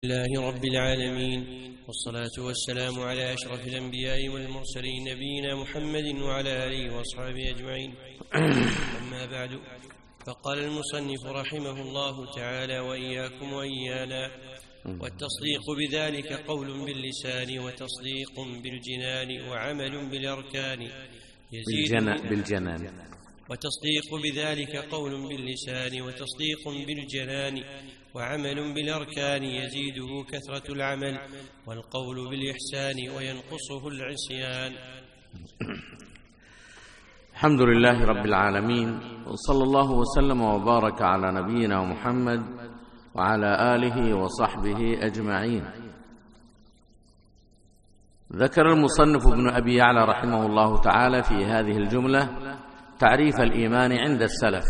لله رب العالمين، والصلاة والسلام على أشرف الأنبياء والمرسلين نبينا محمد وعلى آله وأصحابه أجمعين. أما بعد، فقال المصنف رحمه الله تعالى: وإياكم وإيانا. والتصديق بذلك قول باللسان وتصديق بالجنان وعمل بالأركان بالجنان. وتصديق بذلك قول باللسان وتصديق بالجنان وعمل بالأركان يزيده كثرة العمل والقول بالإحسان وينقصه العصيان. الحمد لله رب العالمين، وصلى الله وسلم وبارك على نبينا محمد وعلى آله وصحبه أجمعين. ذكر المصنف ابن أبي يعلى رحمه الله تعالى في هذه الجملة تعريف الإيمان عند السلف،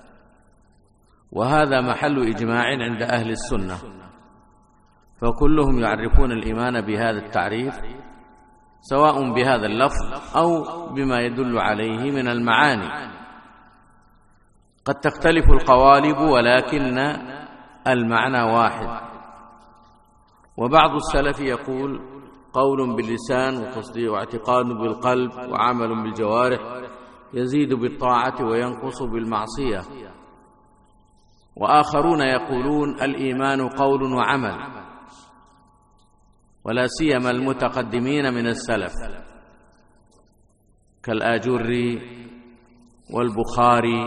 وهذا محل إجماع عند أهل السنة، فكلهم يعرفون الإيمان بهذا التعريف، سواء بهذا اللفظ أو بما يدل عليه من المعاني. قد تختلف القوالب ولكن المعنى واحد. وبعض السلف يقول: قول باللسان وتصديق واعتقاد بالقلب وعمل بالجوارح يزيد بالطاعة وينقص بالمعصية. وآخرون يقولون: الإيمان قول وعمل، ولا سيما المتقدمين من السلف كالآجري والبخاري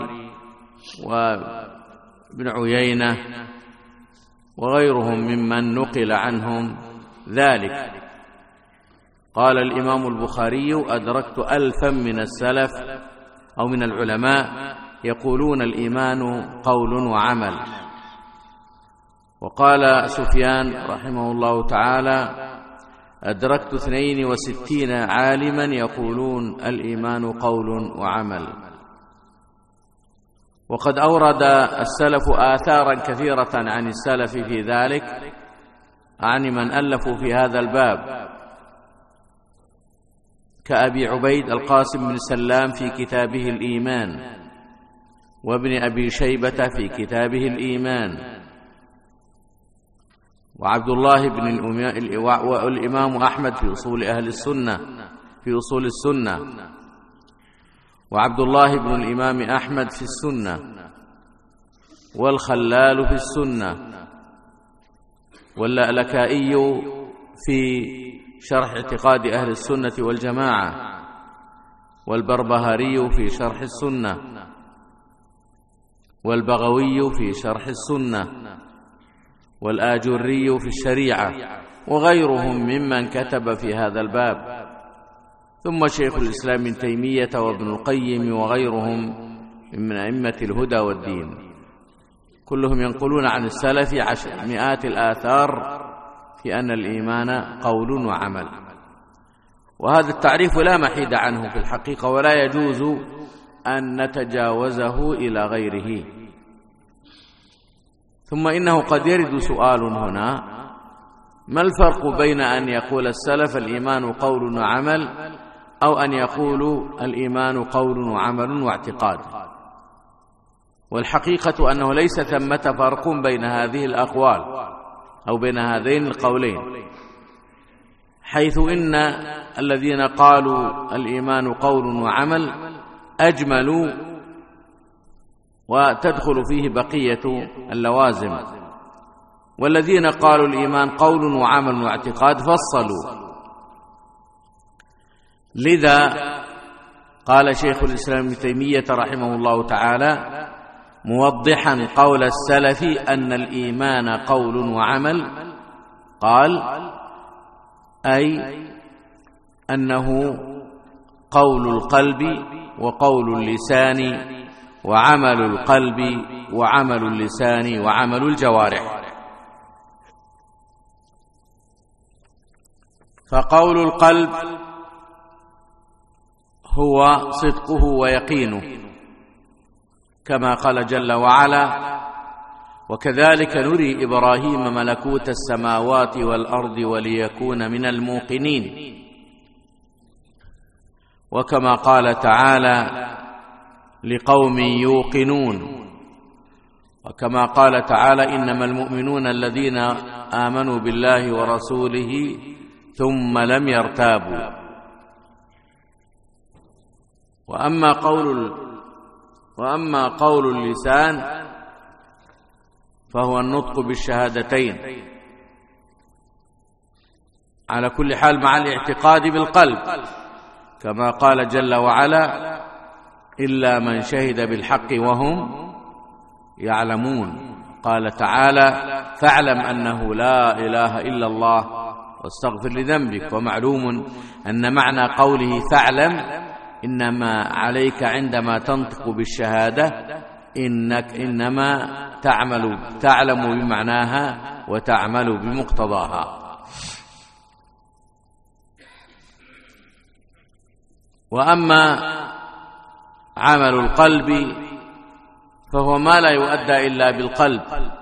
وابن عيينة وغيرهم ممن نقل عنهم ذلك. قال الإمام البخاري: أدركت 1000 من السلف أو من العلماء يقولون الإيمان قول وعمل. وقال سفيان رحمه الله تعالى: أدركت 62 عالما يقولون الإيمان قول وعمل. وقد أورد السلف آثارا كثيرة عن السلف في ذلك، عن من ألفوا في هذا الباب، كأبي عبيد القاسم بن سلام في كتابه الإيمان، وابن أبي شيبة في كتابه الإيمان، وعبد الله بن والإمام أحمد في أصول أهل السنة في أصول السنة، وعبد الله بن الإمام أحمد في السنة، والخلال في السنة، واللألكائي في شرح اعتقاد أهل السنة والجماعة، والبربهاري في شرح السنة، والبغوي في شرح السنة، والآجري في الشريعة، وغيرهم ممن كتب في هذا الباب، ثم شيخ الإسلام ابن تيمية وابن القيم وغيرهم من أئمة الهدى والدين. كلهم ينقلون عن السلف مئات الآثار في أن الإيمان قول وعمل. وهذا التعريف لا محيد عنه في الحقيقة، ولا يجوز أن نتجاوزه إلى غيره. ثم إنه قد يرد سؤال هنا: ما الفرق بين أن يقول السلف الإيمان قول وعمل، أو أن يقولوا الإيمان قول وعمل واعتقاد؟ والحقيقة أنه ليس ثمة فرق بين هذه الأقوال أو بين هذين القولين، حيث إن الذين قالوا الإيمان قول وعمل أجملوا، وتدخل فيه بقية اللوازم، والذين قالوا الإيمان قول وعمل واعتقاد فصلوا. لذا قال شيخ الإسلام ابن تيمية رحمه الله تعالى موضحا قول السلف أن الإيمان قول وعمل، قال: أي أنه قول القلب وقول اللسان وعمل القلب وعمل اللسان وعمل الجوارح. فقول القلب هو صدقه ويقينه، كما قال جل وعلا: وكذلك نري إبراهيم ملكوت السماوات والأرض وليكون من الموقنين. وكما قال تعالى: لقوم يوقنون. وكما قال تعالى: إنما المؤمنون الذين آمنوا بالله ورسوله ثم لم يرتابوا. وأما قول اللسان فهو النطق بالشهادتين على كل حال مع الاعتقاد بالقلب، كما قال جل وعلا: إلا من شهد بالحق وهم يعلمون. قال تعالى: فاعلم أنه لا إله إلا الله واستغفر لذنبك. ومعلوم أن معنى قوله فاعلم إنما عليك عندما تنطق بالشهادة إنما تعلم بمعناها وتعمل بمقتضاها. وأما عمل القلب فهو ما لا يؤدى إلا بالقلب،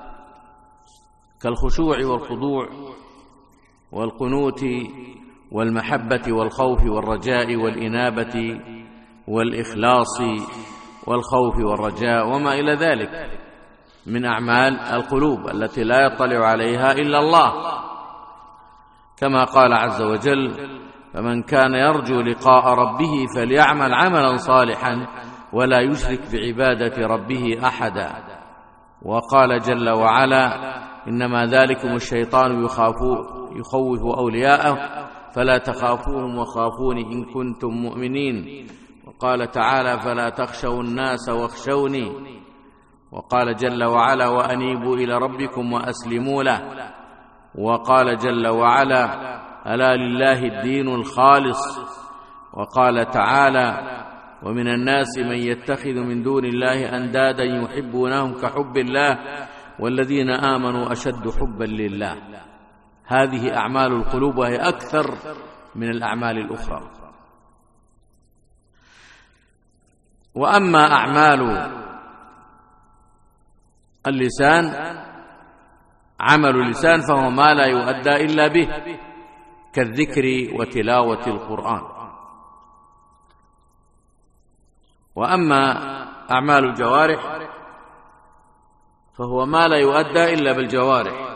كالخشوع والخضوع والقنوت والمحبة والخوف والرجاء والإنابة والإخلاص والخوف والرجاء وما إلى ذلك من أعمال القلوب التي لا يطلع عليها إلا الله، كما قال عز وجل: فمن كان يرجو لقاء ربه فليعمل عملا صالحا ولا يشرك بعبادة ربه أحدا. وقال جل وعلا: إنما ذلكم الشيطان يخوف أولياءه فلا تخافوهم وخافون إن كنتم مؤمنين. وقال تعالى: فلا تخشوا الناس واخشوني. وقال جل وعلا: وأنيبوا إلى ربكم وأسلموا له. وقال جل وعلا: ألا لله الدين الخالص. وقال تعالى: ومن الناس من يتخذ من دون الله أندادا يحبونهم كحب الله والذين آمنوا أشد حبا لله. هذه أعمال القلوب وهي أكثر من الأعمال الأخرى. وأما أعمال اللسان، عمل اللسان فهو ما لا يؤدى إلا به، كالذكر وتلاوة القرآن. وأما أعمال الجوارح فهو ما لا يؤدى إلا بالجوارح،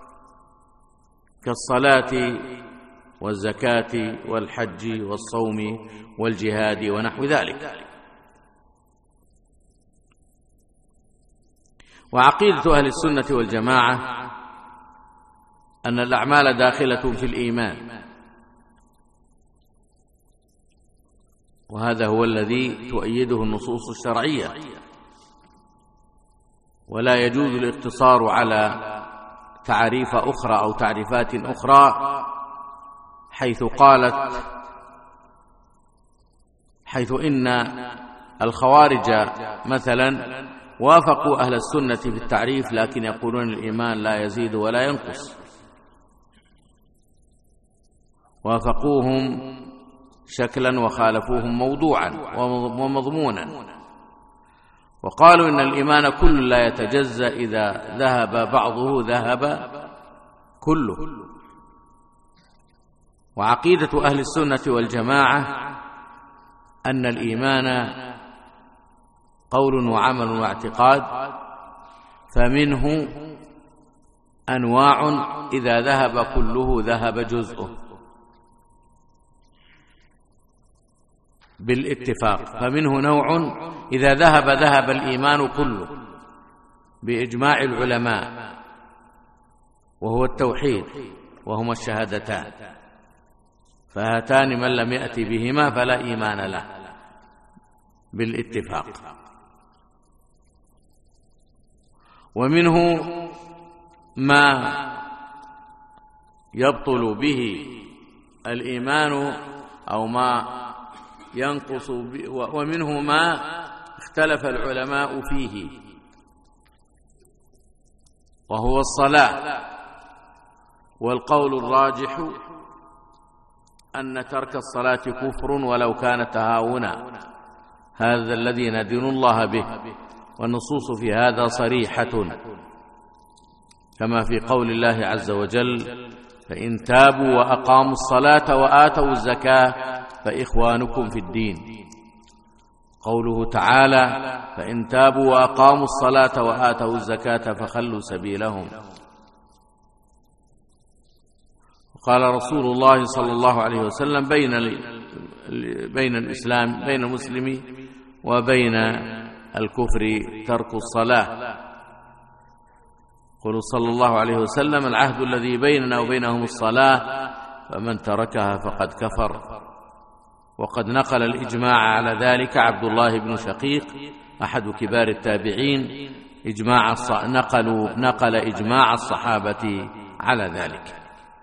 كالصلاة والزكاة والحج والصوم والجهاد ونحو ذلك. وعقيدة أهل السنة والجماعة أن الأعمال داخلة في الإيمان، وهذا هو الذي تؤيده النصوص الشرعية، ولا يجوز الاقتصار على تعريف أخرى أو تعريفات أخرى، حيث إن الخوارج مثلا وافقوا أهل السنة في التعريف، لكن يقولون الإيمان لا يزيد ولا ينقص، وافقوهم شكلا وخالفوهم موضوعا ومضمونا. وقالوا إن الإيمان كل لا يتجزأ، إذا ذهب بعضه ذهب كله. وعقيدة أهل السنة والجماعة أن الإيمان قول وعمل واعتقاد، فمنه أنواع إذا ذهب كله ذهب جزءه بالاتفاق، فمنه نوع إذا ذهب الإيمان كله بإجماع العلماء، وهو التوحيد، وهما الشهادتان، فهاتان من لم يأتي بهما فلا إيمان له بالاتفاق. ومنه ما يبطل به الإيمان أو ما ينقص ومنه ما اختلف العلماء فيه، وهو الصلاة. والقول الراجح أن ترك الصلاة كفر ولو كان تهاونا، هذا الذي ندين الله به، والنصوص في هذا صريحة، كما في قول الله عز وجل: فإن تابوا وأقاموا الصلاة وآتوا الزكاة فإخوانكم في الدين. قوله تعالى: فإن تابوا وأقاموا الصلاة وآتوا الزكاة فخلوا سبيلهم. قال رسول الله صلى الله عليه وسلم: بين الإسلام، بين المسلم وبين الكفر ترك الصلاة. قل صلى الله عليه وسلم: العهد الذي بيننا وبينهم الصلاة، فمن تركها فقد كفر. وقد نقل الإجماع على ذلك عبد الله بن شقيق أحد كبار التابعين، نقل إجماع الصحابة على ذلك.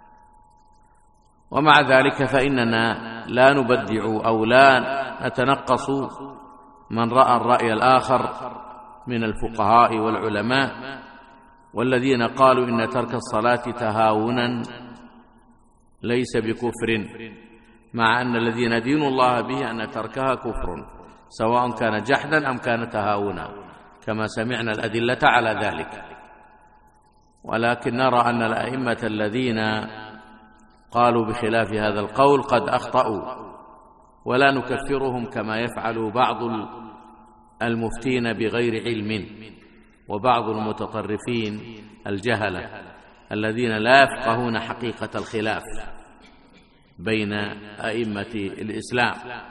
ومع ذلك فإننا لا نبدع أو لا نتنقص من رأى الرأي الآخر من الفقهاء والعلماء، والذين قالوا إن ترك الصلاة تهاونا ليس بكفر، مع أن الذي ندين الله به أن تركها كفر، سواء كان جحدا أم كان تهاونا، كما سمعنا الأدلة على ذلك. ولكن نرى أن الأئمة الذين قالوا بخلاف هذا القول قد أخطأوا، ولا نكفرهم كما يفعل بعض المفتين بغير علم وبعض المتطرفين الجهلة الذين لا يفقهون حقيقة الخلاف بين أئمة الإسلام.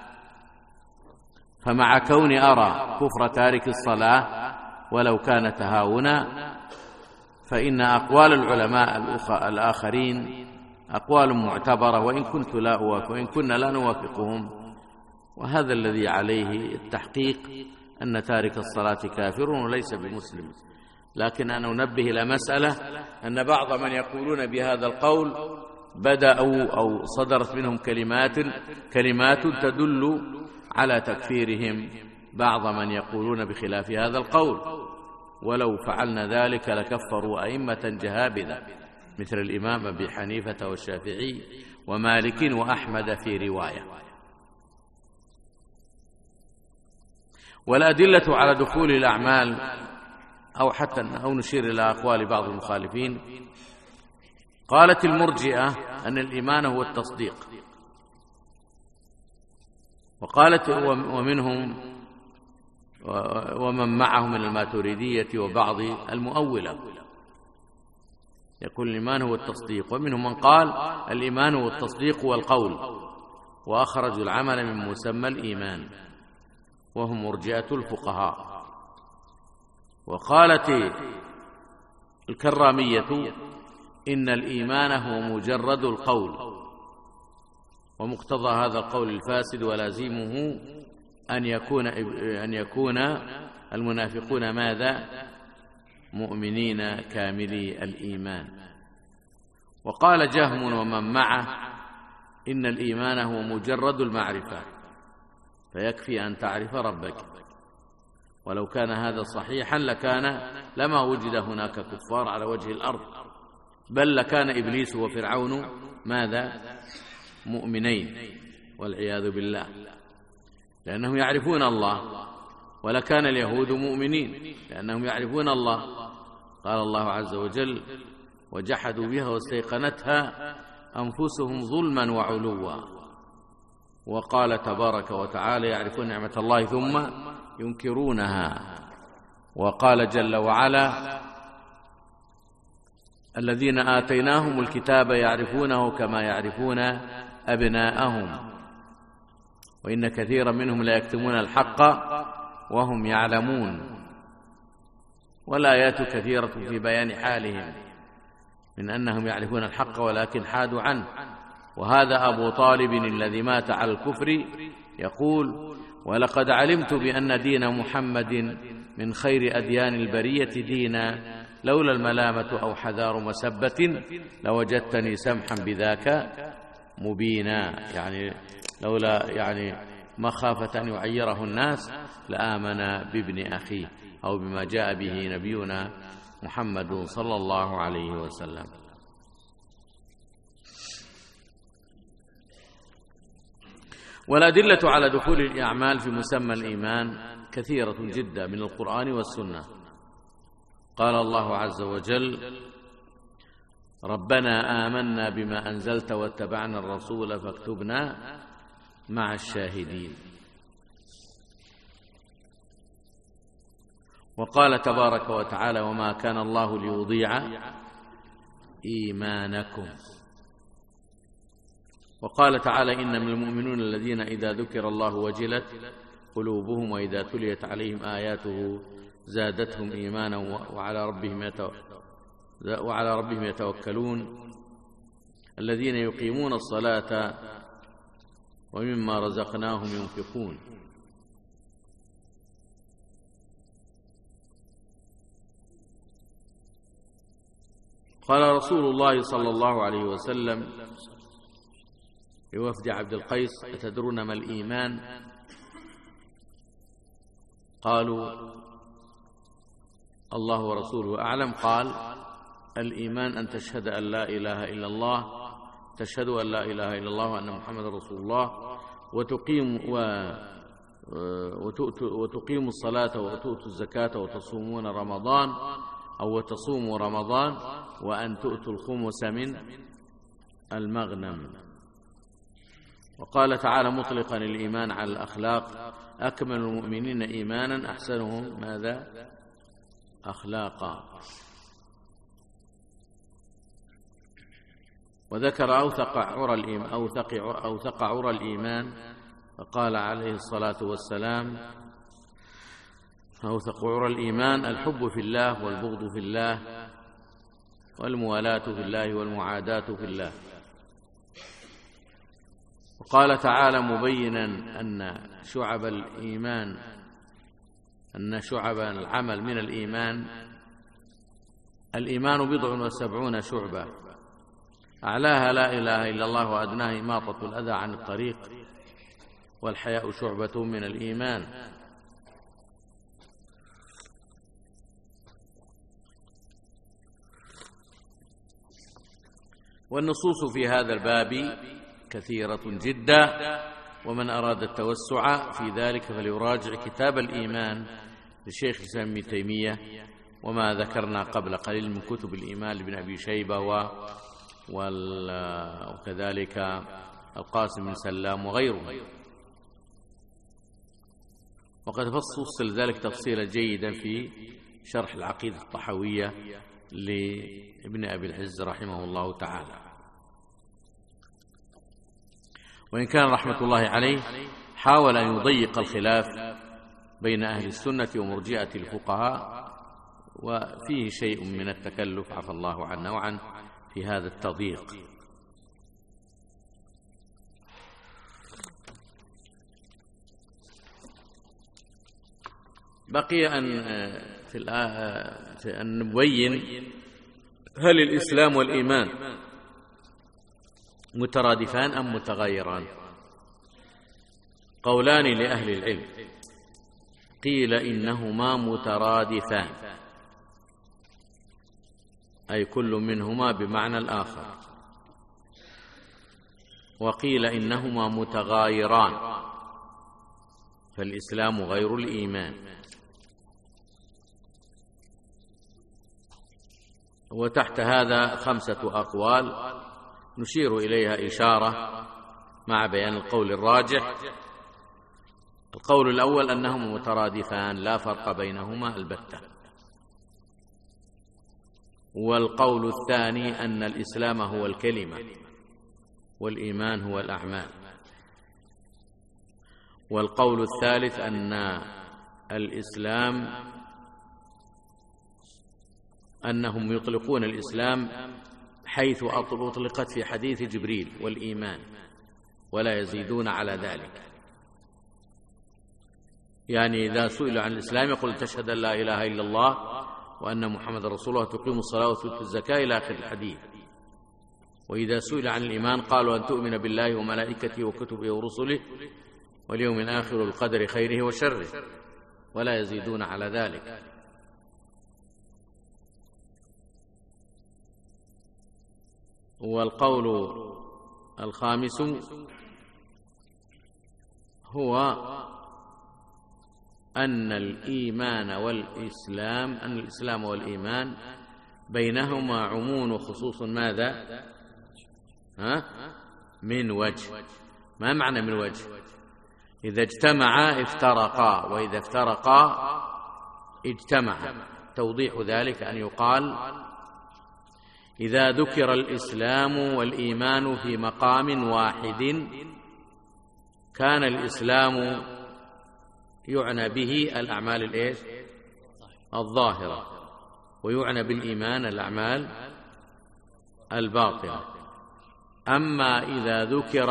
فمع كوني أرى كفر تارك الصلاة ولو كان تهاونا، فإن أقوال العلماء الآخرين أقوال معتبرة، وإن كنا لا نوافقهم. وهذا الذي عليه التحقيق، أن تارك الصلاة كافر وليس بمسلم. لكن أنا أنبه إلى مسألة، أن بعض من يقولون بهذا القول بدأوا أو صدرت منهم كلمات تدل على تكفيرهم بعض من يقولون بخلاف هذا القول. ولو فعلنا ذلك لكفروا أئمة جهابذة مثل الإمام أبي حنيفة والشافعي ومالك وأحمد في رواية. والأدلة على دخول الأعمال أو نشير إلى أقوال بعض المخالفين. قالت المرجئة أن الإيمان هو التصديق، وقالت ومن معهم من الماتريدية وبعض المؤولة يقول الإيمان هو التصديق، ومنهم من قال الإيمان هو التصديق والقول، وأخرجوا العمل من مسمى الإيمان، وهم مرجئة الفقهاء. وقالت الكرامية إن الإيمان هو مجرد القول، ومقتضى هذا القول الفاسد ولازمه أن يكون المنافقون ماذا؟ مؤمنين كاملي الإيمان. وقال جهم ومن معه إن الإيمان هو مجرد المعرفة، فيكفي أن تعرف ربك. ولو كان هذا صحيحا لما وجد هناك كفار على وجه الأرض، بل لكان إبليس وفرعون ماذا؟ مؤمنين والعياذ بالله، لأنهم يعرفون الله. ولكان اليهود مؤمنين لأنهم يعرفون الله. قال الله عز وجل: وجحدوا بها واستيقنتها أنفسهم ظلما وعلوا. وقال تبارك وتعالى: يعرفون نعمة الله ثم ينكرونها. وقال جل وعلا: الذين آتيناهم الكتاب يعرفونه كما يعرفون أبناءهم وإن كثيرا منهم لا يكتمون الحق وهم يعلمون. والآيات كثيرة في بيان حالهم من أنهم يعرفون الحق ولكن حادوا عنه. وهذا أبو طالب الذي مات على الكفر يقول: ولقد علمت بأن دين محمد من خير أديان البرية دينا، لولا الملامة أو حذار مسبة لوجدتني سمحا بذاك مبينا. لولا مخافة أن يعيره الناس لآمن بابن أخيه أو بما جاء به نبينا محمد صلى الله عليه وسلم. والأدلة على دخول الأعمال في مسمى الإيمان كثيرة جدا من القرآن والسنة. قال الله عز وجل: ربنا آمنا بما أنزلت واتبعنا الرسول فاكتبنا مع الشاهدين. وقال تبارك وتعالى: وما كان الله ليضيع إيمانكم. وقال تعالى: إنما المؤمنون الذين إذا ذكر الله وجلت قلوبهم وإذا تليت عليهم آياته زادتهم إيمانا وعلى ربهم يتوكلون الذين يقيمون الصلاة ومما رزقناهم ينفقون. قال رسول الله صلى الله عليه وسلم لوفد عبد القيس: أتدرون ما الإيمان؟ قالوا: الله ورسوله أعلم. قال: الإيمان أن تشهد أن لا إله إلا الله، تشهد أن لا إله إلا الله وأن محمد رسول الله، وتقيم الصلاة وتؤتوا الزكاة وتصومون رمضان أو وتصوموا رمضان، وأن تؤتوا الخمس من المغنم. وقال تعالى مطلقا الإيمان على الأخلاق: أكمل المؤمنين إيمانا أحسنهم ماذا؟ أخلاقا. وذكر أوثق عرى الإيمان فقال عليه الصلاة والسلام: أوثق عرى الإيمان الحب في الله والبغض في الله والموالاة في الله والمعاداة في الله. وقال تعالى مبينا أن شعب العمل من الإيمان 70 شعبة، أعلاها لا إله إلا الله وأدناها إماطة الأذى عن الطريق، والحياء شعبة من الإيمان. والنصوص في هذا الباب كثيرة جدا، ومن أراد التوسع في ذلك فليراجع كتاب الإيمان للشيخ الإسلام ابن تيمية، وما ذكرنا قبل قليل من كتب الإيمان لابن أبي شيبة وكذلك القاسم بن سلام وغيره. وقد فصل ذلك تفصيلا جيدا في شرح العقيدة الطحاوية لابن أبي العز رحمه الله تعالى. وإن كان رحمة الله عليه حاول أن يضيق الخلاف بين أهل السنة ومرجئة الفقهاء، وفيه شيء من التكلف عفى الله عنا وعنه في هذا التضييق. بقي أن نبين هل الإسلام والإيمان مترادفان أم متغايران؟ قولان لأهل العلم، قيل إنهما مترادفان، أي كل منهما بمعنى الآخر، وقيل إنهما متغايران، فالإسلام غير الإيمان. وتحت هذا 5 أقوال نشير إليها إشارة مع بيان القول الراجح. القول الأول أنهما مترادفان لا فرق بينهما البتة. والقول الثاني أن الإسلام هو الكلمة والإيمان هو الأعمال. والقول الثالث أن الإسلام أنهم يطلقون الإسلام حيث أطلقت في حديث جبريل والإيمان، ولا يزيدون على ذلك. يعني إذا سئل عن الإسلام يقول: تشهد أن لا إله إلا الله وأن محمد رسول الله، تقيم الصلاة وتؤتي الزكاة إلى آخر الحديث. وإذا سئل عن الإيمان قالوا: أن تؤمن بالله وملائكته وكتبه ورسله واليوم الآخر والقدر خيره وشره، ولا يزيدون على ذلك. والقول الخامس هو أن الإسلام والإيمان بينهما عموم وخصوص ماذا؟ من وجه. ما معنى من وجه؟ إذا اجتمعا افترقا، وإذا افترقا اجتمع. توضيح ذلك أن يقال: إذا ذكر الإسلام والإيمان في مقام واحد كان الإسلام يعنى به الأعمال الظاهرة، ويعنى بالإيمان الأعمال الباطنة. أما إذا ذكر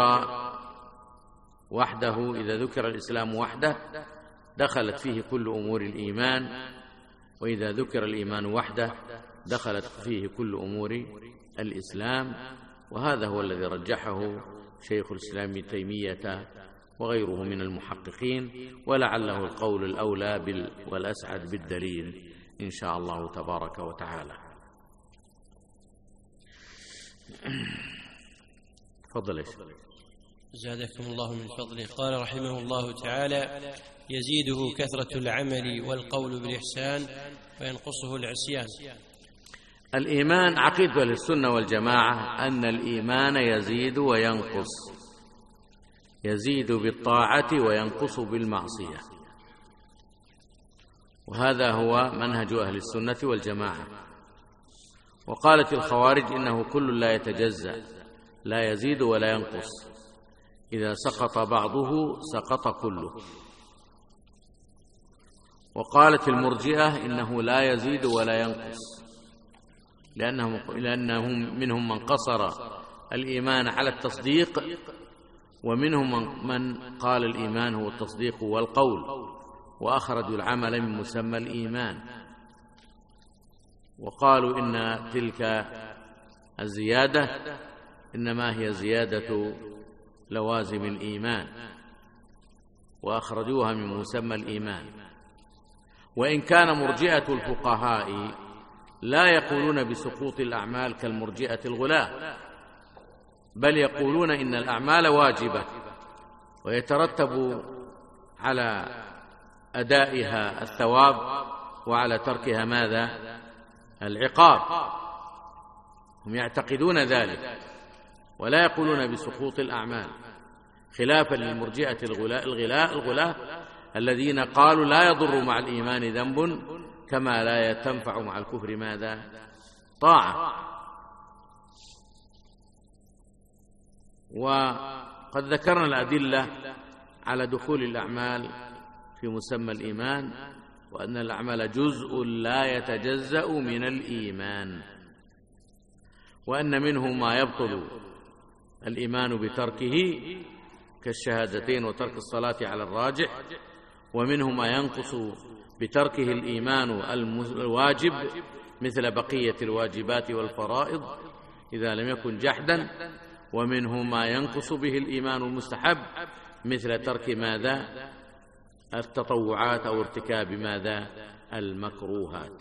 وحده، إذا ذكر الإسلام وحده دخلت فيه كل أمور الإيمان، وإذا ذكر الإيمان وحده دخلت فيه كل أمور الإسلام. وهذا هو الذي رجحه شيخ الإسلام ابن تيمية وغيره من المحققين، ولعله القول الأولى والأسعد بالدليل إن شاء الله تبارك وتعالى. تفضل. زادكم الله من فضله. قال رحمه الله تعالى: يزيده كثرة العمل والقول بالإحسان وينقصه العصيان. الإيمان عقيدة السنة والجماعة أن الإيمان يزيد وينقص، يزيد بالطاعة وينقص بالمعصية، وهذا هو منهج أهل السنة والجماعة. وقالت الخوارج إنه كل لا يتجزأ، لا يزيد ولا ينقص، إذا سقط بعضه سقط كله. وقالت المرجئة إنه لا يزيد ولا ينقص، لأنهم منهم من قصر الإيمان على التصديق، ومنهم من قال الإيمان هو التصديق والقول، وأخرجوا العمل من مسمى الإيمان، وقالوا إن تلك الزيادة إنما هي زيادة لوازم الإيمان، وأخرجوها من مسمى الإيمان. وإن كان مرجئة الفقهاء لا يقولون بسقوط الأعمال كالمرجئة الغلاة، بل يقولون إن الأعمال واجبة ويترتب على أدائها الثواب، وعلى تركها ماذا؟ العقاب. هم يعتقدون ذلك ولا يقولون بسقوط الأعمال، خلافا للمرجئة الغلاة الذين قالوا لا يضر مع الإيمان ذنب كما لا تنفع مع الكفر ماذا؟ طاعة. وقد ذكرنا الأدلة على دخول الأعمال في مسمى الإيمان، وأن الأعمال جزء لا يتجزأ من الإيمان، وأن منه ما يبطل الإيمان بتركه كالشهادتين وترك الصلاة على الراجح، ومنه ما ينقص بتركه الإيمان الواجب مثل بقية الواجبات والفرائض إذا لم يكن جحدا، ومنه ما ينقص به الإيمان المستحب مثل ترك ماذا؟ التطوعات أو ارتكاب ماذا؟ المكروهات.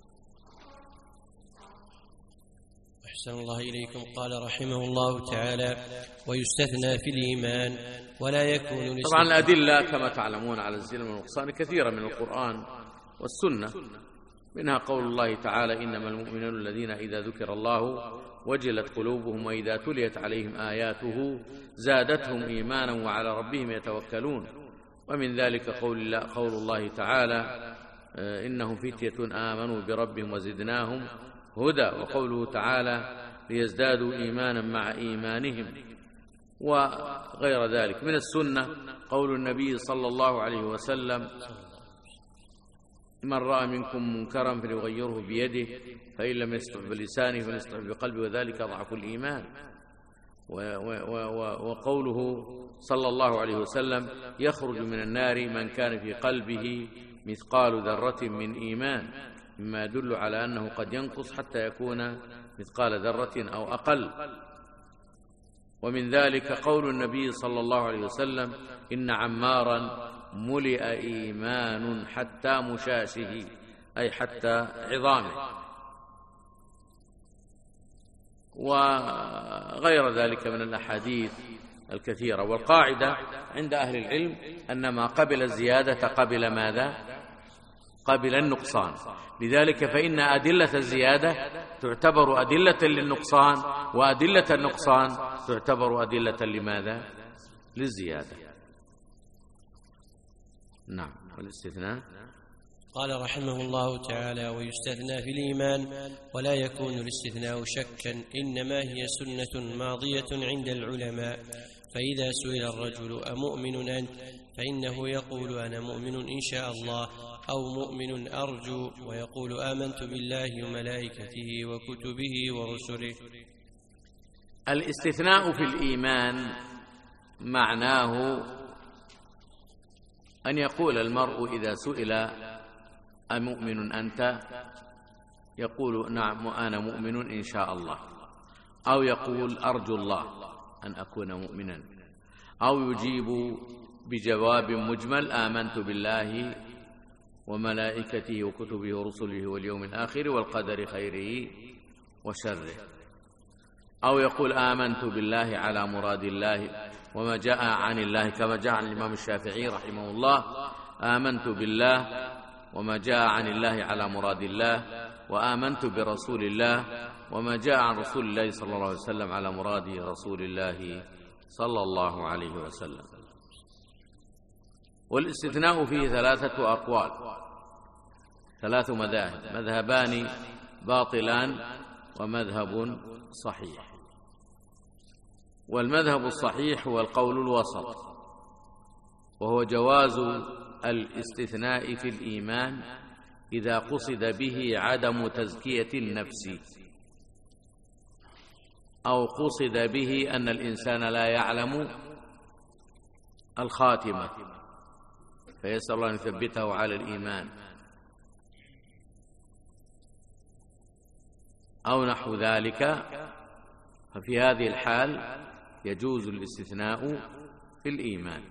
أحسن الله إليكم. قال رحمه الله تعالى: ويستثنى في الإيمان ولا يكون. طبعا الأدلة كما تعلمون على الزيادة والنقصان كثيرة من القرآن والسنة، منها قول الله تعالى: إنما المؤمنون الذين إذا ذكر الله وجلت قلوبهم وإذا تليت عليهم آياته زادتهم إيمانا وعلى ربهم يتوكلون. ومن ذلك قول الله تعالى: إنهم فتية آمنوا بربهم وزدناهم هدى. وقوله تعالى: ليزدادوا إيمانا مع إيمانهم. وغير ذلك من السنة قول النبي صلى الله عليه وسلم: من رأى منكم منكرا فليغيره بيده، فإن لم يستطع بلسانه فليستطع بقلبه، وذلك ضعف الإيمان. وقوله صلى الله عليه وسلم: يخرج من النار من كان في قلبه مثقال ذرة من إيمان، مما يدل على أنه قد ينقص حتى يكون مثقال ذرة أو أقل. ومن ذلك قول النبي صلى الله عليه وسلم: إن عمارا ملئ إيمان حتى مشاشه، أي حتى عظامه. وغير ذلك من الأحاديث الكثيرة. والقاعدة عند أهل العلم أن ما قبل الزيادة قبل ماذا؟ قبل النقصان. لذلك فإن أدلة الزيادة تعتبر أدلة للنقصان، وأدلة النقصان تعتبر أدلة لماذا؟ للزيادة. نعم. والاستثناء قال رحمه الله تعالى: ويستثنى في الإيمان ولا يكون الاستثناء شكا، إنما هي سنة ماضية عند العلماء. فإذا سئل الرجل: أمؤمن أنت؟ فإنه يقول: أنا مؤمن إن شاء الله، أو مؤمن أرجو، ويقول: آمنت بالله وملائكته وكتبه ورسله. الاستثناء في الإيمان معناه أن يقول المرء إذا سئل: أمؤمن أنت؟ يقول: نعم أنا مؤمن إن شاء الله، أو يقول: أرجو الله أن أكون مؤمنا، أو يجيب بجواب مجمل: آمنت بالله وملائكته وكتبه ورسله واليوم الآخر والقدر خيره وشره، أو يقول: آمنت بالله على مراد الله وما جاء عن الله، كما جاء عن الإمام الشافعي رحمه الله: آمنت بالله وما جاء عن الله على مراد الله، وآمنت برسول الله وما جاء عن رسول الله صلى الله عليه وسلم على مراد رسول الله صلى الله عليه وسلم. والاستثناء فيه 3 أقوال، 3 مذاهب: مذهبان باطلان ومذهب صحيح. والمذهب الصحيح هو القول الوسط، وهو جواز الاستثناء في الإيمان إذا قصد به عدم تزكية النفس، أو قصد به أن الإنسان لا يعلم الخاتمة فيسأل الله أن يثبته على الإيمان، أو نحو ذلك. ففي هذه الحال يجوز الاستثناء في الإيمان.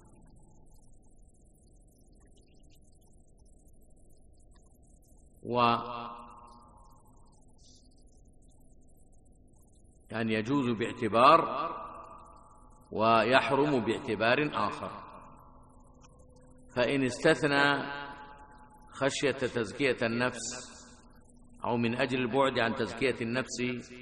يعني يجوز باعتبار ويحرم باعتبار آخر. فإن استثنى خشية تزكية النفس أو من أجل البعد عن تزكية النفس،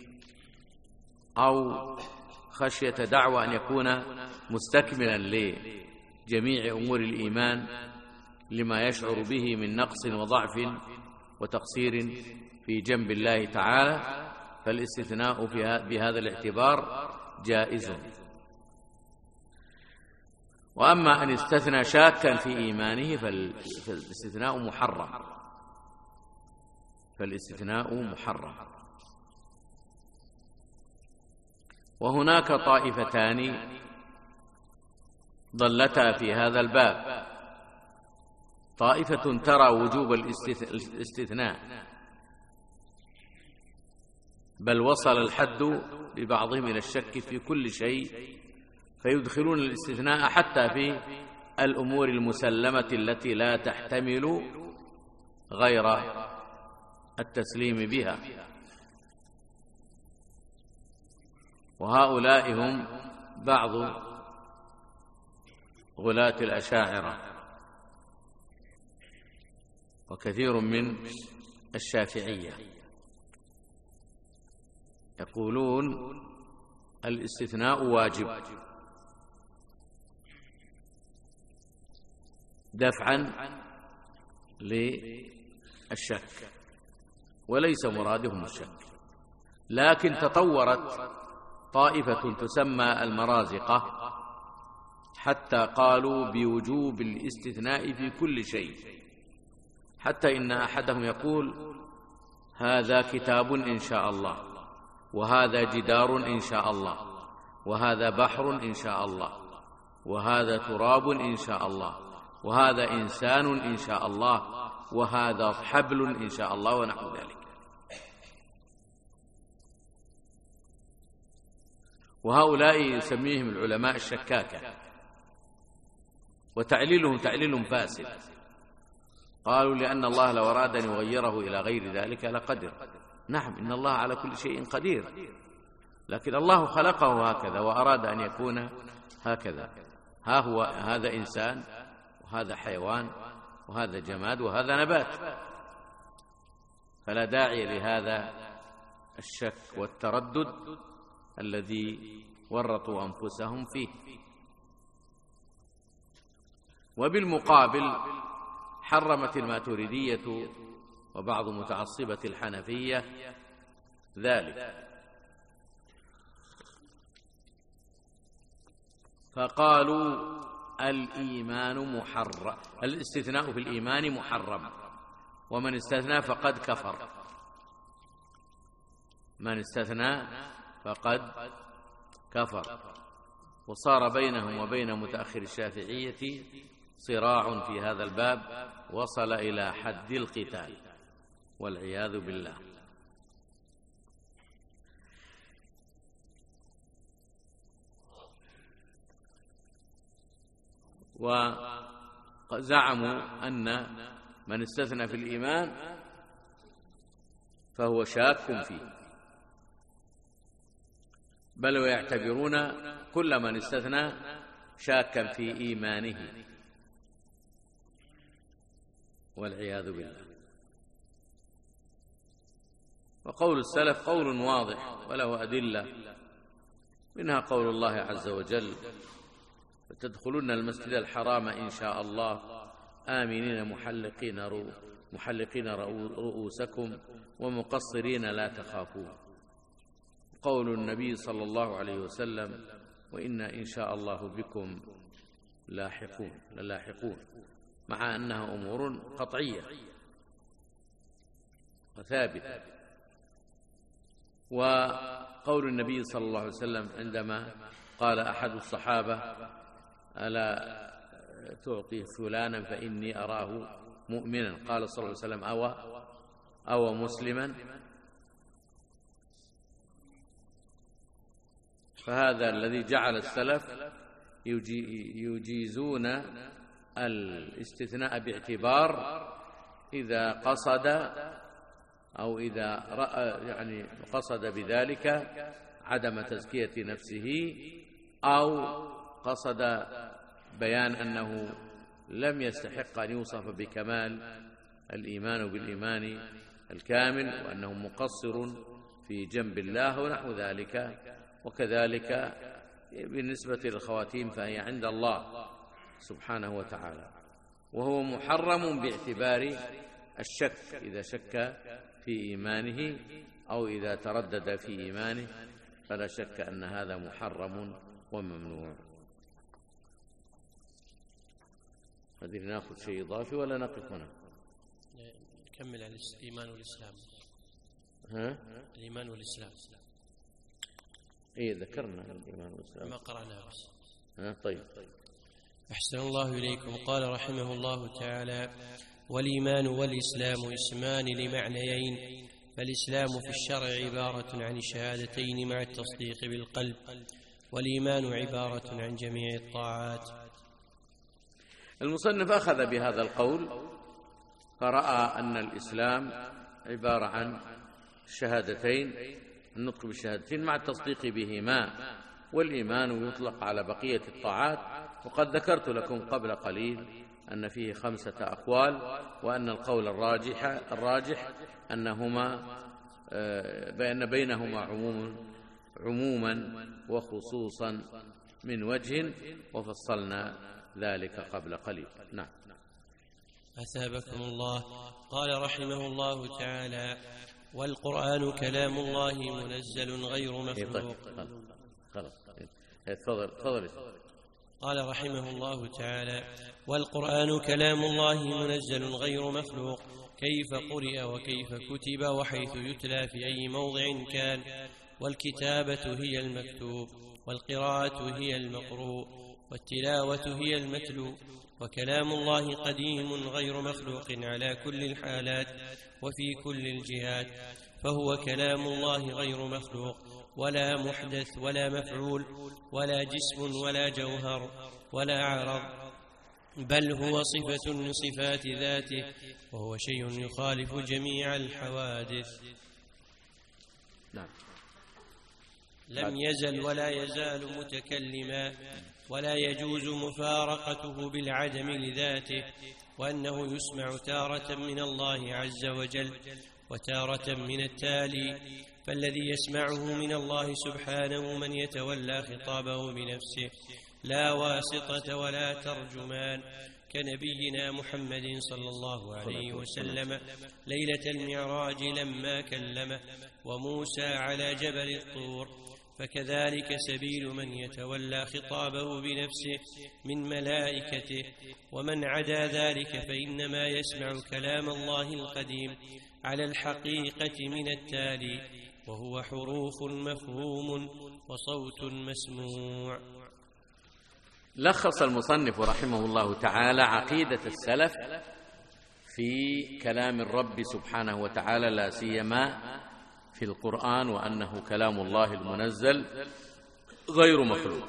أو خشية دعوى أن يكون مستكملا لجميع أمور الإيمان لما يشعر به من نقص وضعف وتقصير في جنب الله تعالى، فالاستثناء بهذا الاعتبار جائز. وأما أن استثنى شاكا في إيمانه فالاستثناء محرم. وهناك طائفتان ضلتا في هذا الباب: طائفة ترى وجوب الاستثناء، بل وصل الحد لبعضهم إلى الشك في كل شيء، فيدخلون الاستثناء حتى في الأمور المسلمة التي لا تحتمل غير التسليم بها. وهؤلاء هم بعض غلاة الأشاعرة وكثير من الشافعية، يقولون الاستثناء واجب دفعا للشك، وليس مرادهم الشك. لكن تطورت طائفة تسمى المرازقة حتى قالوا بوجوب الاستثناء في كل شيء، حتى إن أحدهم يقول: هذا كتاب إن شاء الله، وهذا جدار إن شاء الله، وهذا بحر إن شاء الله، وهذا تراب إن شاء الله، وهذا إنسان إن شاء الله، وهذا حبل إن شاء الله، ونحو ذلك. وهؤلاء يسميهم العلماء الشكاكة، وتعليلهم تعليل فاسد. قالوا: لأن الله لو أراد أن يغيره إلى غير ذلك لقدر. نعم، إن الله على كل شيء قدير، لكن الله خلقه هكذا وأراد أن يكون هكذا. ها هو هذا إنسان، وهذا حيوان، وهذا جماد، وهذا نبات، فلا داعي لهذا الشك والتردد الذي ورطوا أنفسهم فيه. وبالمقابل حرمت الماتريدية وبعض متعصبة الحنفية ذلك، فقالوا الإيمان محرم، الاستثناء في الإيمان محرم، ومن استثنى فقد كفر، من استثنى فقد كفر. وصار بينهم وبين متأخر الشافعية صراع في هذا الباب وصل إلى حد القتال والعياذ بالله. وزعموا أن من استثنى في الإيمان فهو شاك فيه، بل ويعتبرون كل من استثنى شاكا في إيمانه والعياذ بالله. وقول السلف قول واضح وله أدلة، منها قول الله عز وجل: فتدخلن المسجد الحرام إن شاء الله آمنين محلقين رؤوسكم ومقصرين لا تخافون. قول النبي صلى الله عليه وسلم: وإنا إن شاء الله بكم للاحقون، مع أنها أمور قطعية وثابتة. وقول النبي صلى الله عليه وسلم عندما قال أحد الصحابة: ألا تعطي فلانا فإني أراه مؤمنا، قال صلى الله عليه وسلم: أو مسلما. فهذا الذي جعل السلف يجيزون الاستثناء باعتبار إذا قصد أو إذا رأى، يعني قصد بذلك عدم تزكية نفسه، أو قصد بيان أنه لم يستحق أن يوصف بكمال الإيمان بالإيمان الكامل، وأنه مقصر في جنب الله ونحو ذلك. وكذلك بالنسبة للخواتيم فهي عند الله سبحانه وتعالى، وهو محرم باعتبار الشك، إذا شك في إيمانه أو إذا تردد في إيمانه فلا شك أن هذا محرم وممنوع. هذه نأخذ شيء إضافي ولا نقف هنا؟ نكمل على الإيمان والإسلام. الإيمان والإسلام. إيه ذكرنا الإيمان والإسلام ما قرأناه بس. طيب. أحسن الله إليكم. قال رحمه الله تعالى: والإيمان والإسلام اسمان لمعنيين، فالإسلام في الشرع عبارة عن الشهادتين مع التصديق بالقلب، والإيمان عبارة عن جميع الطاعات. المصنف أخذ بهذا القول فرأى أن الإسلام عبارة عن الشهادتين، النطق بالشهادتين مع التصديق بهما، والإيمان يطلق على بقية الطاعات. وقد ذكرت لكم قبل قليل أن فيه 5 أقوال، وأن القول الراجح أنهما بأن بينهما عموما وخصوصا من وجه، وفصلنا ذلك قبل قليل. نعم. أثابكم الله. قال رحمه الله تعالى: والقرآن كلام الله منزل غير مخلوق. تفضل. قال رحمه الله تعالى: والقرآن كلام الله منزل غير مخلوق، كيف قرئ وكيف كتب وحيث يتلى في أي موضع كان، والكتابة هي المكتوب، والقراءة هي المقروء، والتلاوة هي المتلو. وكلام الله قديم غير مخلوق على كل الحالات وفي كل الجهات، فهو كلام الله غير مخلوق، ولا محدث ولا مفعول ولا جسم ولا جوهر ولا عرض، بل هو صفة من صفات ذاته، وهو شيء يخالف جميع الحوادث. نعم. لم يزل ولا يزال متكلما، ولا يجوز مفارقته بالعدم لذاته، وأنه يسمع تارة من الله عز وجل وتارة من التالي، فالذي يسمعه من الله سبحانه من يتولى خطابه بنفسه، لا واسطة ولا ترجمان، كنبينا محمد صلى الله عليه وسلم ليلة المعراج لما كلمه وموسى على جبل الطور، فكذلك سبيل من يتولى خطابه بنفسه من ملائكته، ومن عدا ذلك فإنما يسمع كلام الله القديم على الحقيقة من التالي، وهو حروف مفهوم وصوت مسموع. لخص المصنف رحمه الله تعالى عقيدة السلف في كلام الرب سبحانه وتعالى، لا سيما في القرآن، وأنه كلام الله المنزل غير مخلوق.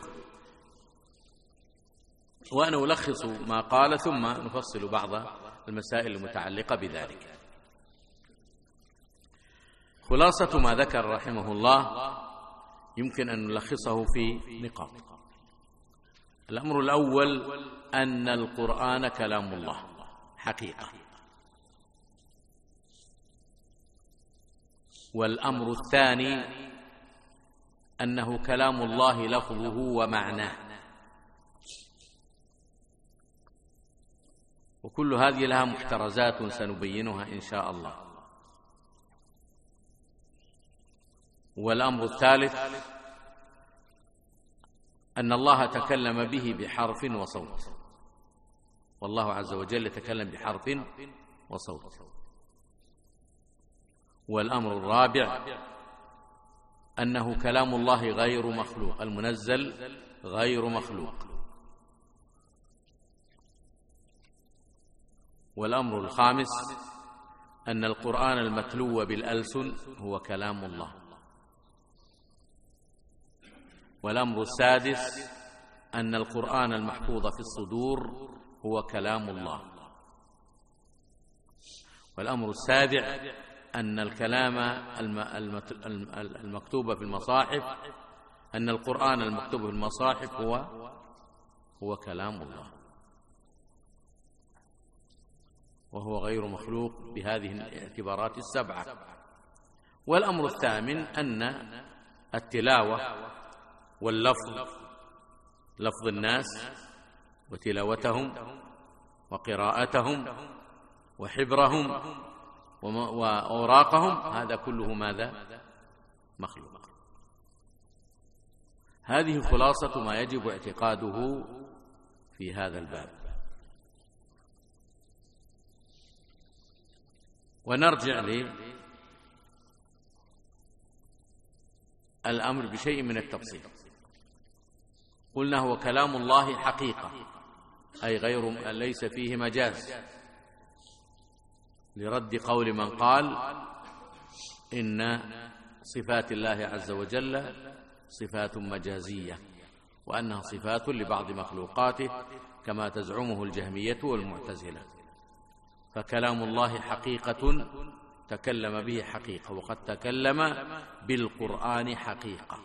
وأنا ألخص ما قال ثم نفصل بعض المسائل المتعلقة بذلك. خلاصة ما ذكر رحمه الله يمكن أن نلخصه في نقاط. الأمر الأول أن القرآن كلام الله حقيقة، والأمر الثاني أنه كلام الله لفظه ومعناه، وكل هذه لها محترزات سنبينها إن شاء الله. والأمر الثالث أن الله تكلم به بحرف وصوت، والله عز وجل يتكلم بحرف وصوت. والأمر الرابع أنه كلام الله غير مخلوق، المنزل غير مخلوق. والأمر الخامس أن القرآن المتلو بالألسن هو كلام الله. والأمر السادس أن القرآن المحفوظ في الصدور هو كلام الله. والأمر السابع أن الكلام المكتوب في المصاحف، أن القرآن المكتوب في المصاحف هو كلام الله، وهو غير مخلوق بهذه الاعتبارات السبعة. والأمر الثامن أن التلاوة واللفظ، لفظ الناس وتلاوتهم وقراءتهم وحبرهم وأوراقهم، هذا كله ماذا؟ مخلوق. هذه خلاصة ما يجب اعتقاده في هذا الباب. ونرجع للأمر بشيء من التفصيل. قلنا هو كلام الله حقيقة، أي غير ليس فيه مجاز، لرد قول من قال إن صفات الله عز وجل صفات مجازية، وأنها صفات لبعض مخلوقاته كما تزعمه الجهمية والمعتزلة. فكلام الله حقيقة تكلم به حقيقة، وقد تكلم بالقرآن حقيقة.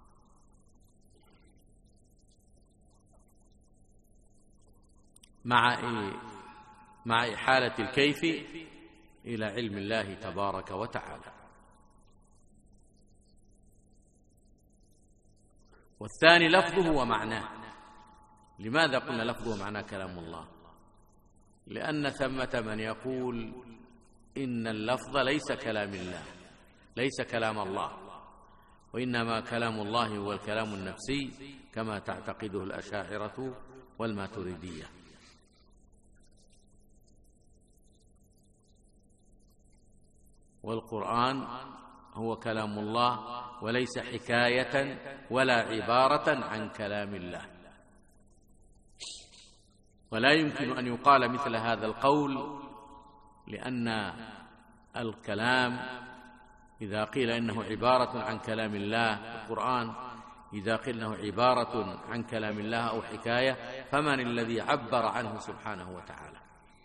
مع إحالة الكيف إلى علم الله تبارك وتعالى. والثاني لفظه ومعناه. لماذا قلنا لفظه ومعناه كلام الله؟ لأن ثمة من يقول إن اللفظ ليس كلام الله، ليس كلام الله، وإنما كلام الله هو الكلام النفسي كما تعتقده الأشاعرة والماتريدية. والقرآن هو كلام الله وليس حكاية ولا عبارة عن كلام الله. ولا يمكن أن يقال مثل هذا القول، لأن الكلام إذا قيل إنه عبارة عن كلام الله، القرآن إذا قيل إنه عبارة عن كلام الله أو حكاية، فمن الذي عبر عنه سبحانه وتعالى؟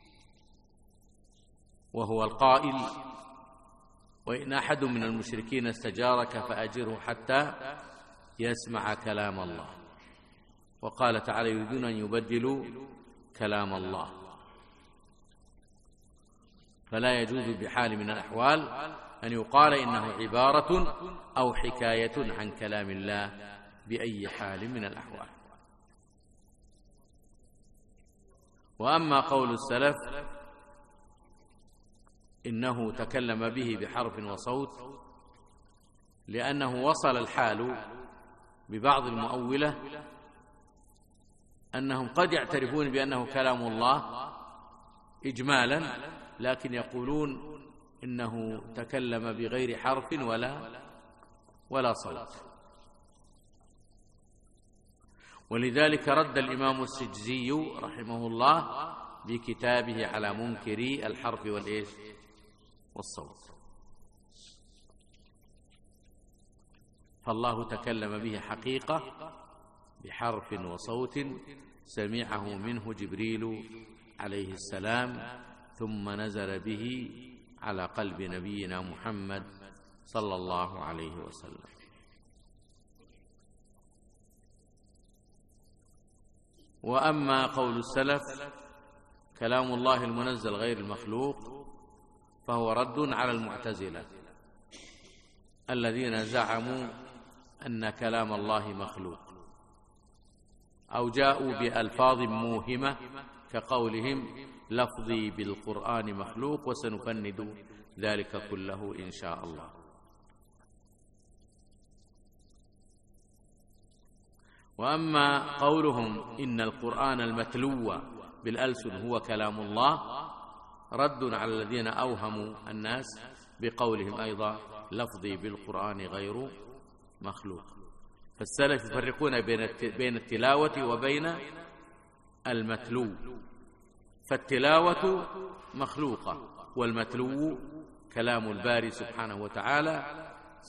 وهو القائل: وإن أحد من المشركين استجارك فأجره حتى يسمع كلام الله. وقال تعالى: يريدون أن يبدلوا كلام الله. فلا يجوز بحال من الأحوال أن يقال إنه عبارة أو حكاية عن كلام الله بأي حال من الأحوال. وأما قول السلف إنه تكلم به بحرف وصوت لأنه وصل الحال ببعض المؤولة أنهم قد يعترفون بأنه كلام الله إجمالا، لكن يقولون إنه تكلم بغير حرف ولا صوت. ولذلك رد الإمام السجزي رحمه الله بكتابه على منكري الحرف والصوت. فالله تكلم به حقيقة بحرف وصوت سمعه منه جبريل عليه السلام، ثم نزل به على قلب نبينا محمد صلى الله عليه وسلم. وأما قول السلف كلام الله المنزل غير المخلوق فهو رد على المعتزلة الذين زعموا أن كلام الله مخلوق، أو جاءوا بألفاظ موهمة كقولهم لفظي بالقرآن مخلوق، وسنفند ذلك كله إن شاء الله. وأما قولهم إن القرآن المتلو بالألسن هو كلام الله رد على الذين أوهموا الناس بقولهم أيضا لفظي بالقرآن غير مخلوق. فالسلف يفرقون بين التلاوة وبين المتلو، فالتلاوة مخلوقة والمتلو كلام الباري سبحانه وتعالى،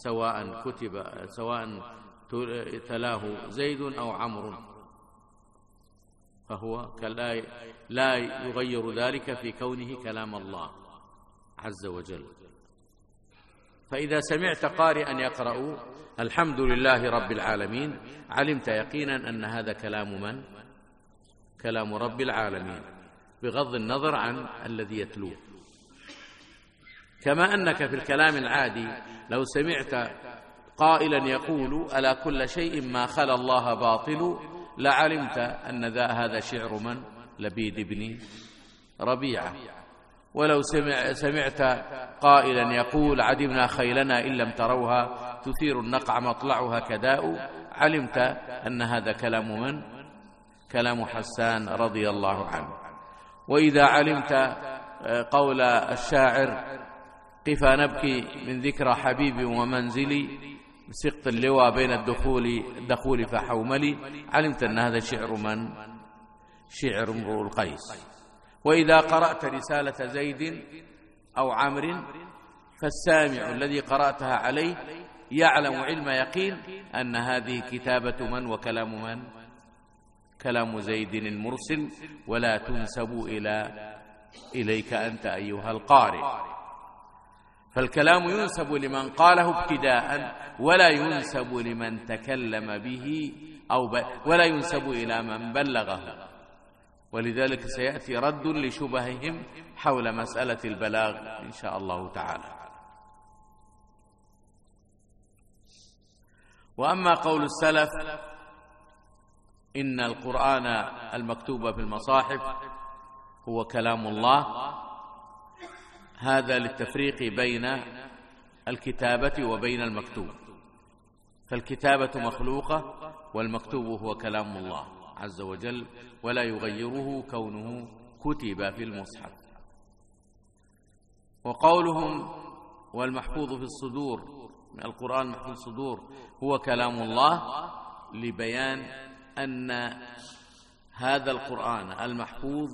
سواء تلاه زيد أو عمرو، فهو لا يغير ذلك في كونه كلام الله عز وجل. فإذا سمعت قارئا يقرأ الحمد لله رب العالمين علمت يقينا أن هذا كلام من؟ كلام رب العالمين، بغض النظر عن الذي يتلوه. كما أنك في الكلام العادي لو سمعت قائلا يقول ألا كل شيء ما خلا الله باطل لعلمت أن هذا شعر من؟ لبيد بن ربيعة. ولو سمعت قائلا يقول عدمنا خيلنا إن لم تروها تثير النقع مطلعها كداء علمت أن هذا كلام من؟ كلام حسان رضي الله عنه. وإذا علمت قول الشاعر قفا نبكي من ذكرى حبيبي ومنزلي سقط اللواء بين الدخول فحوملي علمت أن هذا شعر من؟ شعر امرؤ القيس. وإذا قرأت رسالة زيد أو عمرو فالسامع الذي قرأتها عليه يعلم علم يقين أن هذه كتابة من وكلام من؟ كلام زيد المرسل، ولا تنسب إليك أنت أيها القارئ. فالكلام ينسب لمن قاله ابتداء ولا ينسب لمن تكلم به ولا ينسب إلى من بلغه. ولذلك سيأتي رد لشبههم حول مسألة البلاغ إن شاء الله تعالى. وأما قول السلف إن القرآن المكتوب في المصاحف هو كلام الله، هذا للتفريق بين الكتابة وبين المكتوب، فالكتابة مخلوقة والمكتوب هو كلام الله عز وجل ولا يغيره كونه كتب في المصحف. وقولهم والمحفوظ في الصدور من القرآن محفوظ الصدور هو كلام الله لبيان أن هذا القرآن المحفوظ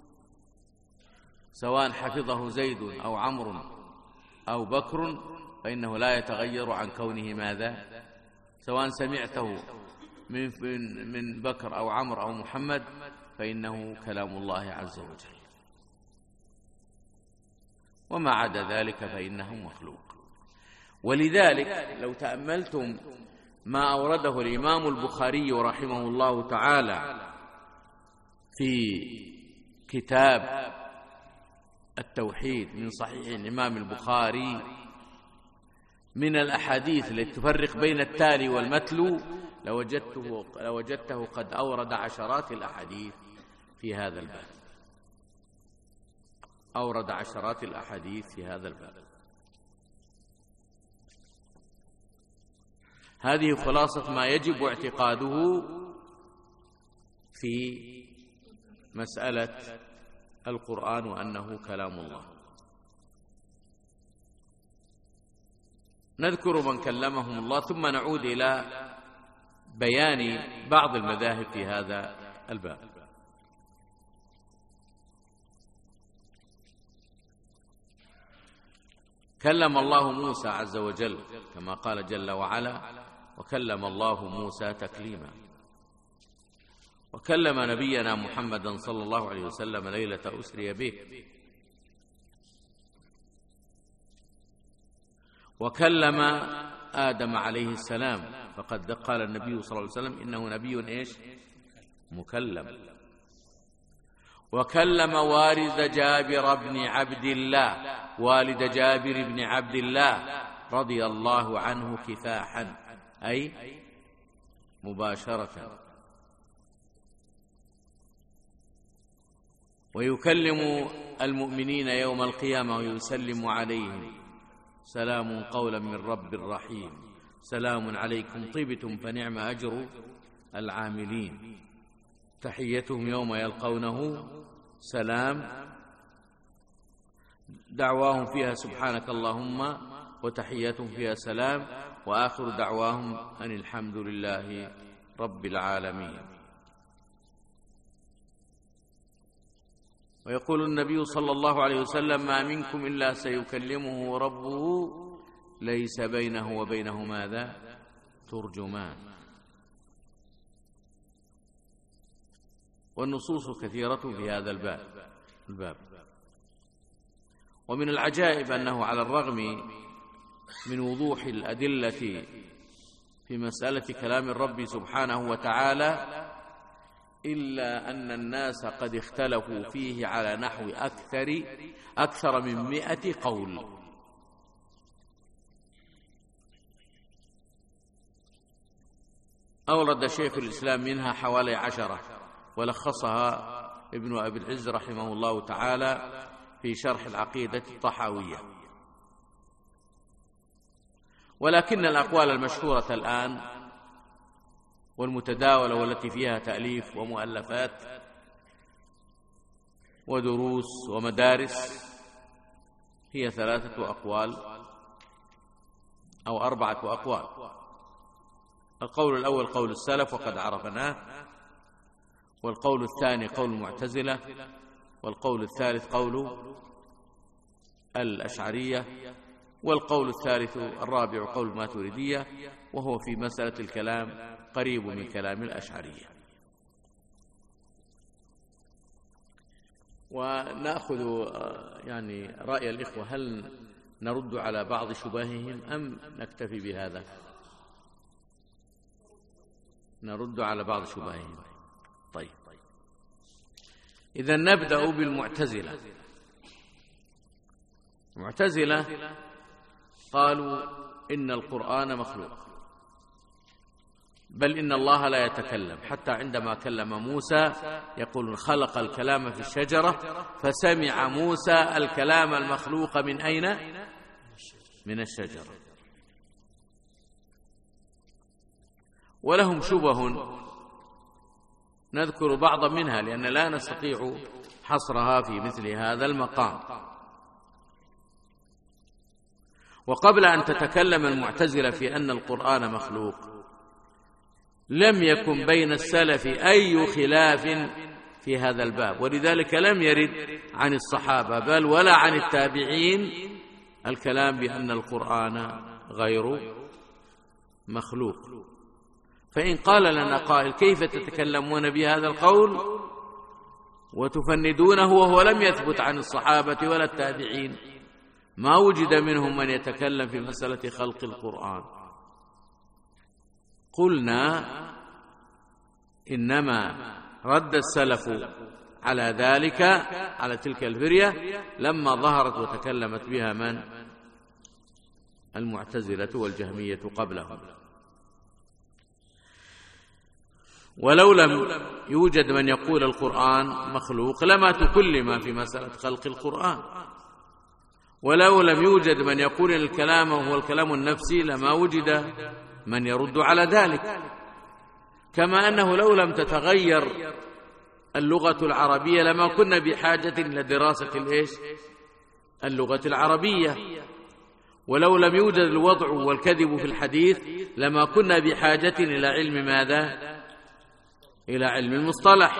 سواء حفظه زيد أو عمرو أو بكر فإنه لا يتغير عن كونه ماذا؟ سواء سمعته من بكر أو عمرو أو محمد فإنه كلام الله عز وجل، وما عدا ذلك فإنه مخلوق. ولذلك لو تأملتم ما أورده الإمام البخاري رحمه الله تعالى في كتاب التوحيد من صحيح الإمام البخاري من الأحاديث التي تفرق بين التالي والمتلو لوجدته قد أورد عشرات الأحاديث في هذا الباب. أورد عشرات الأحاديث في هذا الباب. هذه خلاصة ما يجب اعتقاده في مسألة القرآن وأنه كلام الله. نذكر من كلمهم الله ثم نعود إلى بيان بعض المذاهب في هذا الباب. كلم الله موسى عز وجل كما قال جل وعلا: وكلم الله موسى تكليما. وكلم نبينا محمدا صلى الله عليه وسلم ليلة أسري به. وكلم آدم عليه السلام، فقد قال النبي صلى الله عليه وسلم إنه نبي مكلم. وكلم والد جابر بن عبد الله، والد جابر بن عبد الله رضي الله عنه كفاحا، أي مباشرة. ويكلم المؤمنين يوم القيامة ويسلم عليهم: سلام قولا من رب رحيم، سلام عليكم طبتم فنعم أجر العاملين، تحيتهم يوم يلقونه سلام، دعواهم فيها سبحانك اللهم وتحيتهم فيها سلام، وآخر دعواهم أن الحمد لله رب العالمين. ويقول النبي صلى الله عليه وسلم: ما منكم إلا سيكلمه ربه ليس بينه وبينه ماذا؟ ترجمان. والنصوص كثيرة في هذا الباب. ومن العجائب أنه على الرغم من وضوح الأدلة في مسألة كلام الرب سبحانه وتعالى، إلا أن الناس قد اختلفوا فيه على نحو أكثر من 100 قول. أورد شيخ الإسلام منها حوالي 10، ولخصها ابن أبي العز رحمه الله تعالى في شرح العقيدة الطحاوية. ولكن الأقوال المشهورة الآن والمتداولة والتي فيها تأليف ومؤلفات ودروس ومدارس هي 3 أقوال أو 4 أقوال. القول الأول قول السلف وقد عرفناه، والقول الثاني قول المعتزلة، والقول الثالث قول الأشعرية، والقول الثالث الرابع قول الماتريدية، وهو في مسألة الكلام قريب من كلام الأشعرية. ونأخذ يعني رأي الإخوة، هل نرد على بعض شبههم أم نكتفي بهذا؟ نرد على بعض شبههم. طيب، إذا نبدأ بالمعتزلة. المعتزلة قالوا إن القرآن مخلوق، بل إن الله لا يتكلم، حتى عندما كلم موسى يقول: خلق الكلام في الشجرة فسمع موسى الكلام المخلوق من أين؟ من الشجرة. ولهم شبه نذكر بعضا منها لأن لا نستطيع حصرها في مثل هذا المقام. وقبل أن تتكلم المعتزلة في أن القرآن مخلوق، لم يكن بين السلف أي خلاف في هذا الباب، ولذلك لم يرد عن الصحابة بل ولا عن التابعين الكلام بأن القرآن غير مخلوق. فإن قال لنا قائل: كيف تتكلمون بهذا القول وتفندونه وهو لم يثبت عن الصحابة ولا التابعين؟ ما وجد منهم من يتكلم في مسألة خلق القرآن. قلنا: إنما رد السلف على ذلك، على تلك الفرية، لما ظهرت وتكلمت بها من؟ المعتزلة والجهمية قبلهم. ولو لم يوجد من يقول القرآن مخلوق لما تكلم في مسألة خلق القرآن، ولو لم يوجد من يقول الكلام هو الكلام النفسي لما وجد من يرد على ذلك. كما أنه لو لم تتغير اللغة العربية لما كنا بحاجة إلى دراسة اللغة العربية، ولو لم يوجد الوضع والكذب في الحديث لما كنا بحاجة إلى علم ماذا؟ إلى علم المصطلح.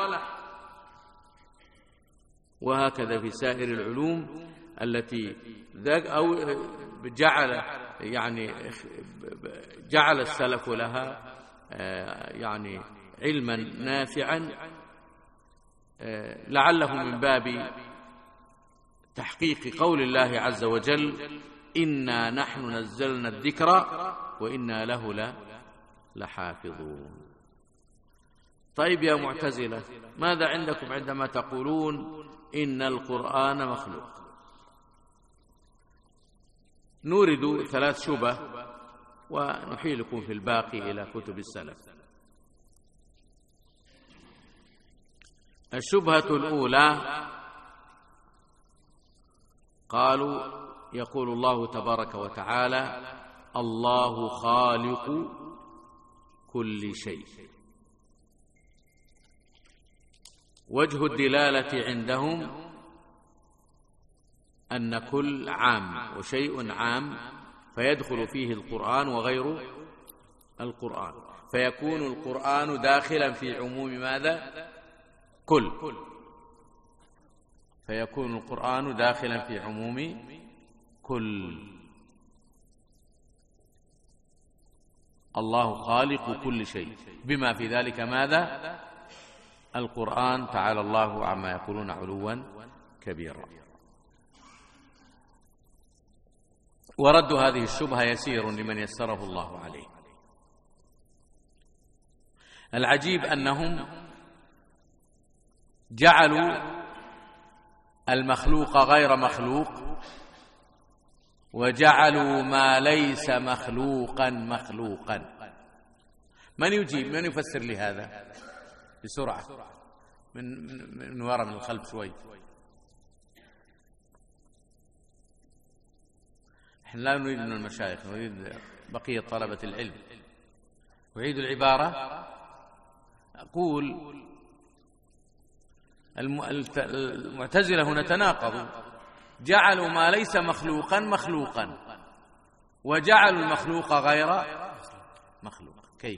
وهكذا في سائر العلوم التي جعل السلف لها يعني علما نافعا، لعله من باب تحقيق قول الله عز وجل: إنا نحن نزلنا الذكر وإنا له لحافظون. طيب يا معتزلة، ماذا عندكم عندما تقولون إن القرآن مخلوق؟ نورد 3 شبه ونحيلكم في الباقي إلى كتب السلف. الشبهة الأولى، قالوا يقول الله تبارك وتعالى: الله خالق كل شيء. وجه الدلالة عندهم أن كل عام وشيء عام، فيدخل فيه القرآن وغير القرآن، فيكون القرآن داخلا في عموم ماذا؟ كل. فيكون القرآن داخلا في عموم كل. الله خالق كل شيء، بما في ذلك ماذا؟ القرآن، تعالى الله عما يقولون علوا كبيرا. ورد هذه الشبهة يسير لمن يسره الله عليه. العجيب أنهم جعلوا المخلوق غير مخلوق، وجعلوا ما ليس مخلوقا مخلوقا. من يجيب؟ من يفسر لي هذا بسرعة؟ من وراء، من الخلف شوي. نحن لا نريد من المشايخ، نريد بقية طلبة العلم. أعيد العبارة. أقول المعتزلة هنا تناقضوا، جعلوا ما ليس مخلوقا مخلوقا، وجعلوا المخلوق غير مخلوق. كيف؟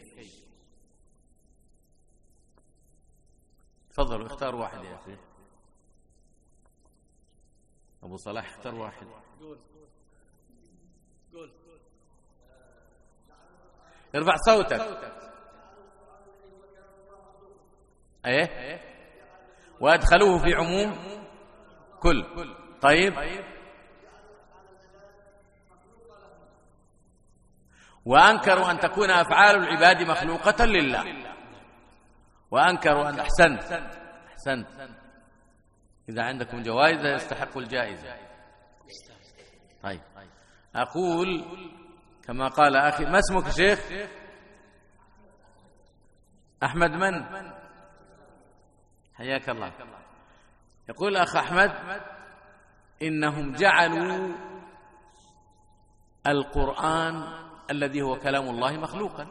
تفضلوا اختاروا واحد يا أخي. أبو صلاح اختار واحد. ارفع صوتك. ايه؟ وادخلوه في عموم كل. طيب، وأنكروا أن تكون أفعال العباد مخلوقة لله، وأنكروا أن أحسنت. إذا عندكم جوائز يستحق الجائزة. طيب، أقول كما قال أخي، ما اسمك شيخ؟ أحمد من؟ حياك الله. يقول أخ أحمد: إنهم جعلوا القرآن الذي هو كلام الله مخلوقا،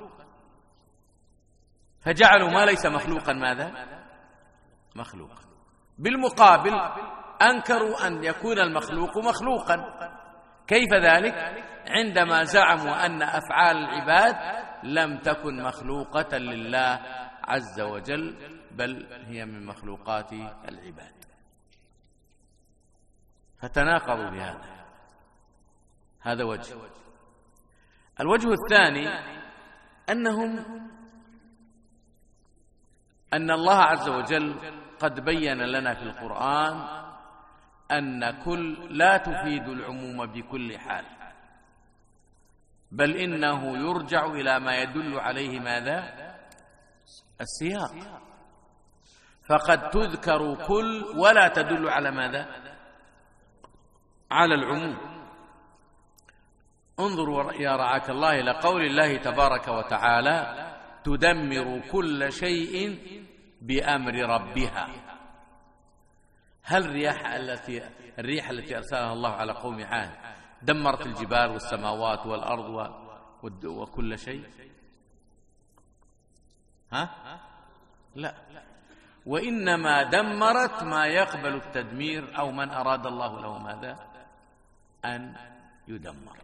فجعلوا ما ليس مخلوقا ماذا؟ مخلوقا. بالمقابل أنكروا أن يكون المخلوق مخلوقا. كيف ذلك؟ عندما زعموا أن أفعال العباد لم تكن مخلوقة لله عز وجل، بل هي من مخلوقات العباد. فتناقضوا بهذا. هذا وجه. الوجه الثاني أن الله عز وجل قد بين لنا في القرآن أن كل لا تفيد العموم بكل حال، بل إنه يرجع إلى ما يدل عليه ماذا؟ السياق. فقد تذكر كل ولا تدل على ماذا؟ على العموم. انظروا يا رعاك الله إلى قول الله تبارك وتعالى: تدمر كل شيء بأمر ربها. هل الريح التي أرسلها الله على قوم عاد دمرت الجبال والسماوات والأرض وكل شيء؟ لا، وإنما دمرت ما يقبل التدمير أو من أراد الله له ماذا؟ أن يدمر.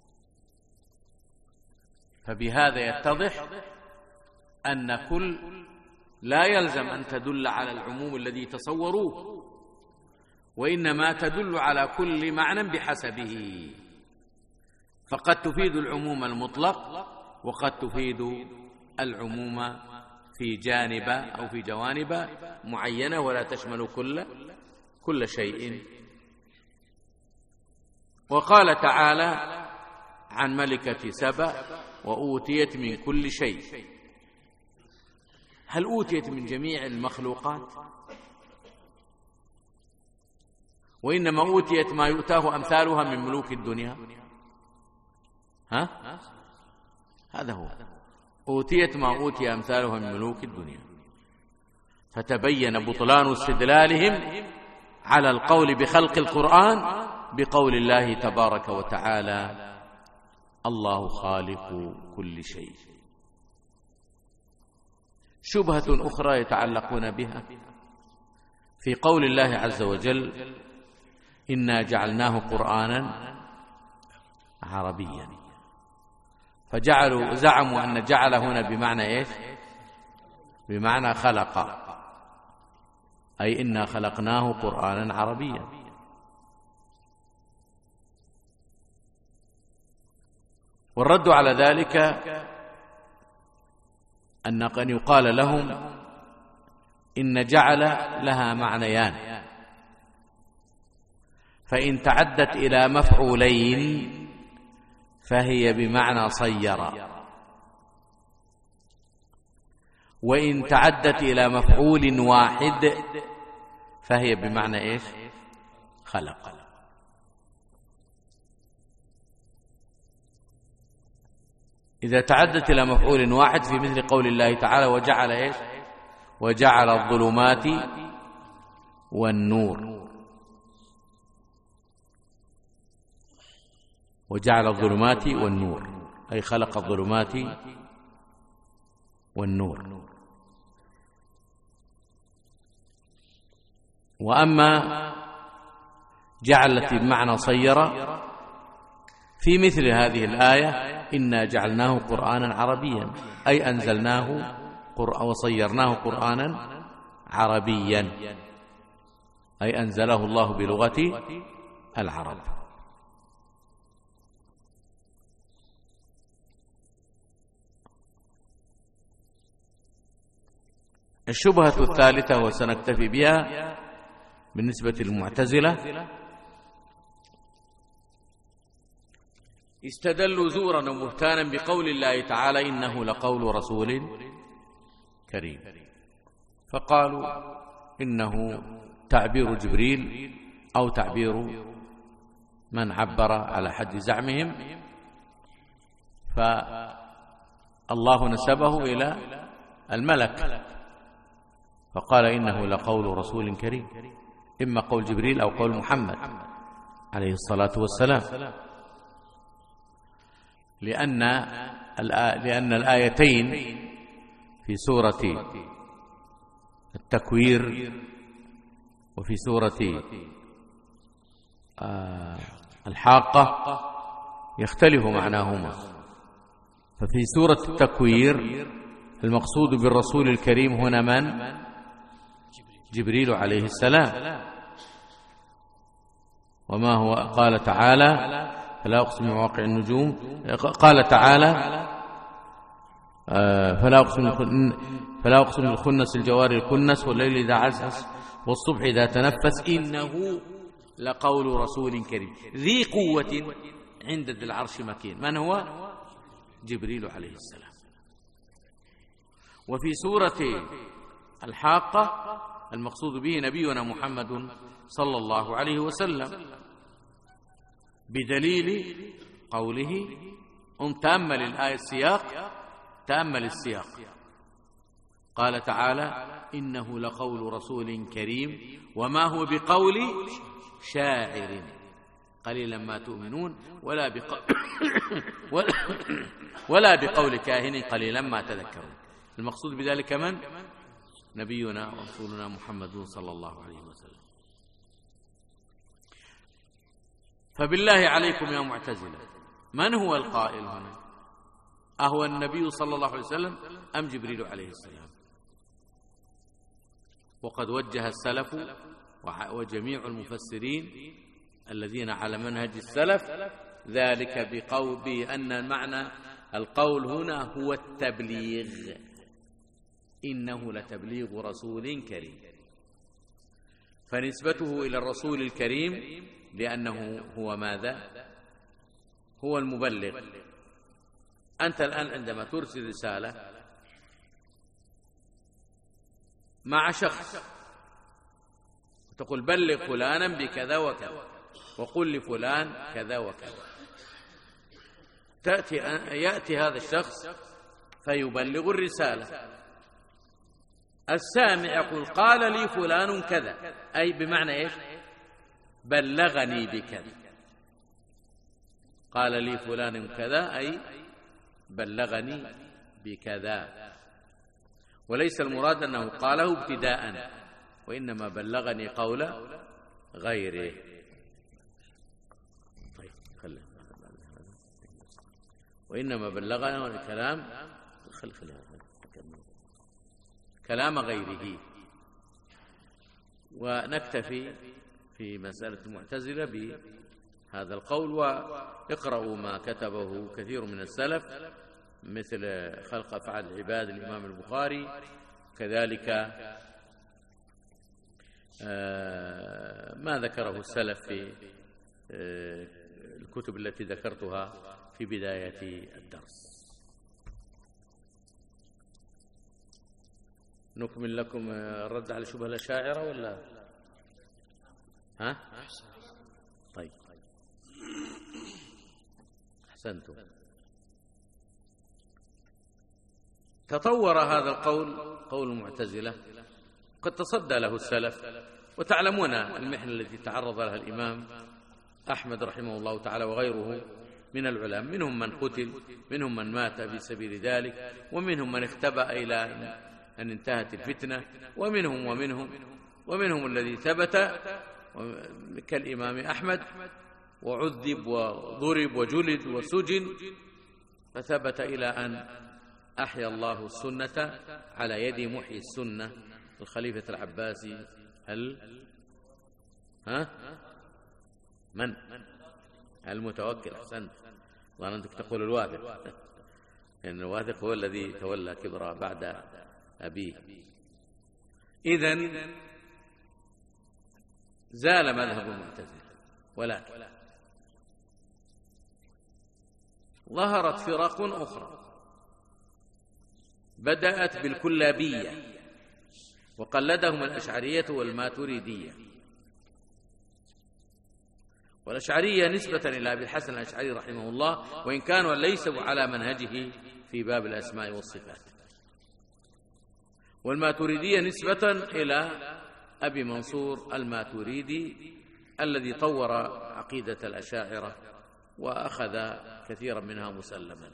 فبهذا يتضح أن كل لا يلزم أن تدل على العموم الذي تصوروه، وإنما تدل على كل معنى بحسبه، فقد تفيد العموم المطلق وقد تفيد العموم في جانب أو في جوانب معينة ولا تشمل كل شيء. وقال تعالى عن ملكة سبأ وأوتيت من كل شيء. هل أوتيت من جميع المخلوقات؟ وإنما أوتيت ما يؤتاه أمثالها من ملوك الدنيا. هذا هو، أوتيت ما أوتي أمثالها من ملوك الدنيا. فتبين بطلان استدلالهم على القول بخلق القرآن بقول الله تبارك وتعالى: الله خالق كل شيء. شبهة أخرى يتعلقون بها في قول الله عز وجل: إنا جعلناه قرآنا عربيا. زعموا أن جعل هنا بمعنى إيش؟ بمعنى خلق، أي إنا خلقناه قرآنا عربيا. والرد على ذلك أن يقال لهم إن جعل لها معنيان، فإن تعدت إلى مفعولين فهي بمعنى صير، وإن تعدت إلى مفعول واحد فهي بمعنى إيش؟ خلق. إذا تعدت إلى مفعول واحد في مثل قول الله تعالى: وجعل إيش؟ وجعل الظلمات والنور. وجعل الظلمات والنور أي خلق الظلمات والنور. وأما جعلت بمعنى صير في مثل هذه الآية: إنا جعلناه قرآنا عربيا، أي أنزلناه وصيرناه قرآنا عربيا، أي أنزله الله بلغة العرب. الشبهة الثالثة وسنكتفي بها بالنسبة للمعتزلة: استدلوا زورا وبهتانا بقول الله تعالى: إنه لقول رسول كريم، فقالوا إنه تعبير جبريل أو تعبير من عبر على حد زعمهم، فالله نسبه إلى الملك فقال إنه لقول رسول كريم، إما قول جبريل أو قول محمد عليه الصلاة والسلام، لأن الآيتين في سورة التكوير وفي سورة الحاقة يختلف معناهما. ففي سورة التكوير المقصود بالرسول الكريم هنا من؟ جبريل عليه السلام. وما هو؟ قال تعالى: فلا أقسم بمواقع النجوم. قال تعالى: فلا أقسم بالخنس الجوار الكنس والليل إذا عسعس والصبح إذا تنفس إنه لقول رسول كريم ذي قوة عند ذي العرش مكين. من هو؟ جبريل عليه السلام. وفي سورة الحاقة المقصود به نبينا محمد صلى الله عليه وسلم، بدليل قوله تأمل الآية السياق، تأمل السياق: قال تعالى: إنه لقول رسول كريم وما هو بقول شاعر قليلا ما تؤمنون ولا بقول كاهن قليلا ما تذكرون. المقصود بذلك من؟ نبينا ورسولنا محمد صلى الله عليه وسلم. فبالله عليكم يا معتزلة، من هو القائل هنا؟ أهو النبي صلى الله عليه وسلم أم جبريل عليه السلام؟ وقد وجه السلف وجميع المفسرين الذين على منهج السلف ذلك بأن معنى القول هنا هو التبليغ، إنه لتبليغ رسول كريم، فنسبته إلى الرسول الكريم لأنه هو ماذا؟ هو المبلغ. أنت الآن عندما ترسل رسالة مع شخص تقول بلغ فلانا بكذا وكذا وقل لفلان كذا وكذا، يأتي هذا الشخص فيبلغ الرسالة، السامع يقول قال لي فلان كذا، أي بمعنى إيش؟ بلغني بكذا. قال لي فلان كذا أي بلغني بكذا، وليس المراد أنه قاله ابتداء، وإنما بلغني قول غيره. طيب وإنما بلغنا الكلام كلام غيره. ونكتفي في مسألة المعتزلة بهذا القول، ويقرأوا ما كتبه كثير من السلف مثل خلق أفعال العباد الإمام البخاري، كذلك ما ذكره السلف في الكتب التي ذكرتها في بداية الدرس. نكمل لكم الرد على شبه الأشاعرة ولا ها؟ طيب أحسنتم. تطور هذا القول، قول المعتزلة، قد تصدى له السلف، وتعلمون المحنة التي تعرض لها الإمام أحمد رحمه الله تعالى وغيره من العلماء، منهم من قتل، منهم من مات في سبيل ذلك، ومنهم من اختبأ إلى أن انتهت الفتنة، ومنهم الذي ثبت كالإمام أحمد وعذب وضرب وجلد وسجن، فثبت إلى أن أحيا الله السنة على يد محيي السنة الخليفة العباسي من المتوكل. أحسنت، وأنتك تقول الواثق، لأن الواثق هو الذي تولى كبره بعد أبيه. إذن زال مذهب المعتزلة، ولكن ظهرت فرق أخرى بدأت بالكلابية، وقلدهم الأشعرية والماتريدية. والأشعرية نسبة إلى أبي الحسن الأشعري رحمه الله، وإن كانوا ليسوا على منهجه في باب الأسماء والصفات. والماتريدية نسبة إلى أبي منصور الماتريدي الذي طور عقيدة الأشاعرة وأخذ كثيرا منها مسلما.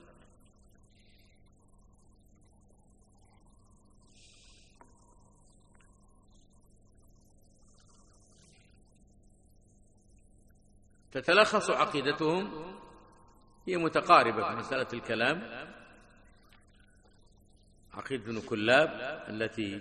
تتلخص عقيدتهم، هي متقاربة في مسألة الكلام. عقيدة ابن كلاب التي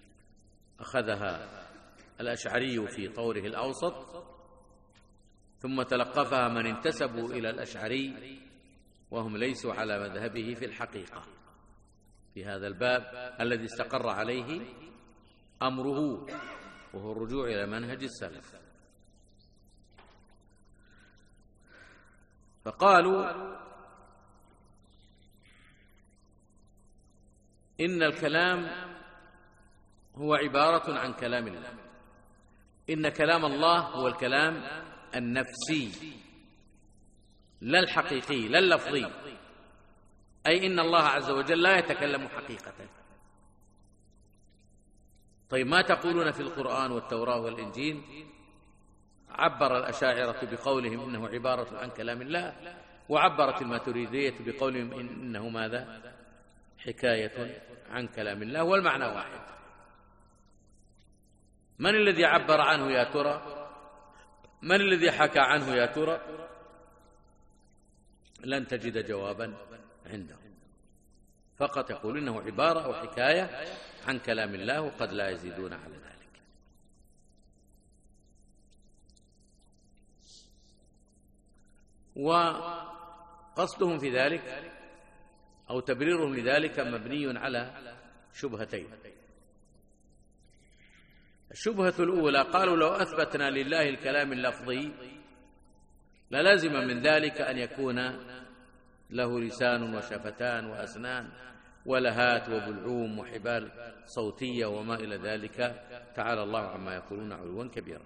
أخذها الأشعري في طوره الأوسط، ثم تلقفها من انتسبوا إلى الأشعري وهم ليسوا على مذهبه في الحقيقة في هذا الباب الذي استقر عليه أمره، وهو الرجوع إلى منهج السلف. فقالوا إن الكلام هو عبارة عن كلام الله، إن كلام الله هو الكلام النفسي لا الحقيقي لا اللفظي، أي إن الله عز وجل لا يتكلم حقيقة، طيب ما تقولون في القرآن والتوراة والإنجيل؟ عبر الأشاعرة بقولهم إنه عبارة عن كلام الله، وعبرت الماتريدية بقولهم إنه ماذا؟ حكاية عن كلام الله، والمعنى واحد. من الذي عبر عنه يا ترى؟ من الذي حكى عنه يا ترى؟ لن تجد جوابا عندهم، فقط يقول إنه عبارة أو حكاية عن كلام الله، وقد لا يزيدون على ذلك. وقصدهم في ذلك أو تبريرهم لذلك مبني على شبهتين. الشبهة الأولى، قالوا لو أثبتنا لله الكلام اللفظي للازم من ذلك أن يكون له لسان وشفتان وأسنان ولهات وبلعوم وحبال صوتية وما إلى ذلك، تعالى الله عما يقولون علوا كبيرا.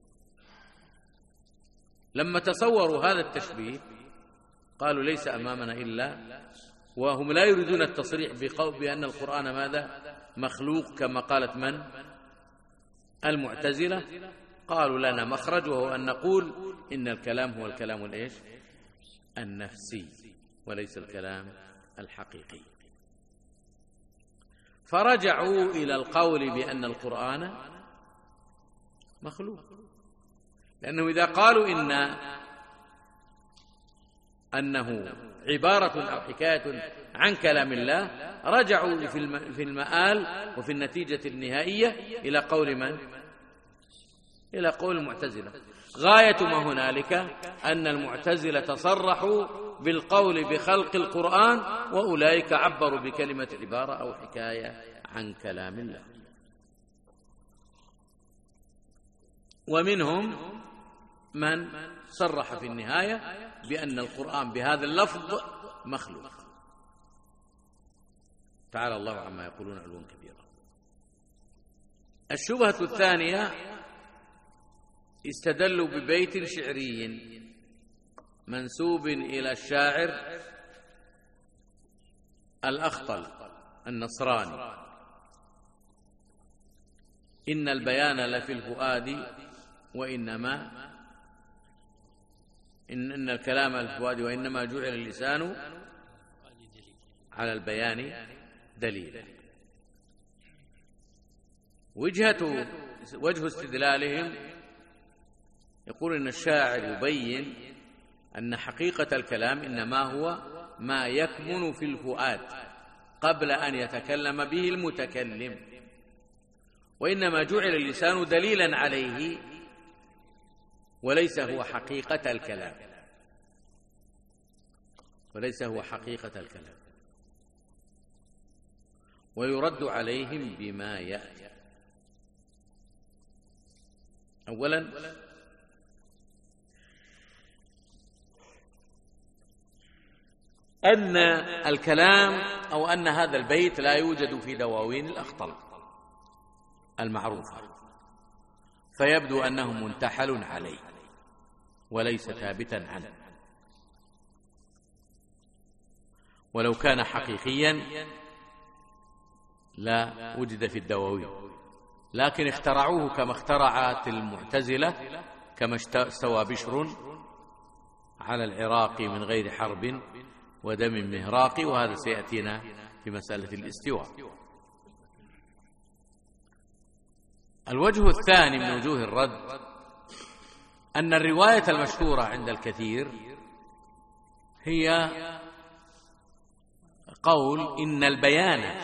لما تصوروا هذا التشبيه قالوا ليس أمامنا إلا، وهم لا يريدون التصريح بأن القرآن ماذا؟ مخلوق كما قالت من؟ المعتزلة. قالوا لنا مخرج، وهو أن نقول إن الكلام هو الكلام الإيش؟ النفسي، وليس الكلام الحقيقي. فرجعوا إلى القول بأن القرآن مخلوق، لأنه إذا قالوا أنه عبارة أو حكاية عن كلام الله، رجعوا في المآل وفي النتيجة النهائية إلى قول من؟ إلى قول المعتزلة. غاية ما هنالك أن المعتزلة صرحوا بالقول بخلق القرآن، وأولئك عبروا بكلمة عبارة أو حكاية عن كلام الله. ومنهم من صرح في النهاية بأن القرآن بهذا اللفظ مخلوق، تعالى الله عما يقولون علوا كبيرا. الشبهة الثانية، استدلوا ببيت شعري منسوب إلى الشاعر الأخطل النصراني: إن البيان لفي الفؤاد وإنما إن الكلام الفؤاد وإنما جعل اللسان على البيان دليلا. وجه استدلالهم يقول إن الشاعر يبين أن حقيقة الكلام إنما هو ما يكمن في الفؤاد قبل أن يتكلم به المتكلم، وإنما جعل اللسان دليلا عليه وليس هو حقيقة الكلام، وليس هو حقيقة الكلام. ويرد عليهم بما يأتي. أولا، أن الكلام أو أن هذا البيت لا يوجد في دواوين الأخطل المعروفة، فيبدو أنه منتحل عليه وليس ثابتا عنه. ولو كان حقيقيا لا وجد في الدواوين، لكن اخترعوه كما اخترعت المعتزلة، كما استوى بشر على العراق من غير حرب ودم مهراق، وهذا سيأتينا في مسألة الاستواء. الوجه الثاني من وجوه الرد أن الرواية المشهورة عند الكثير هي قول إن البيان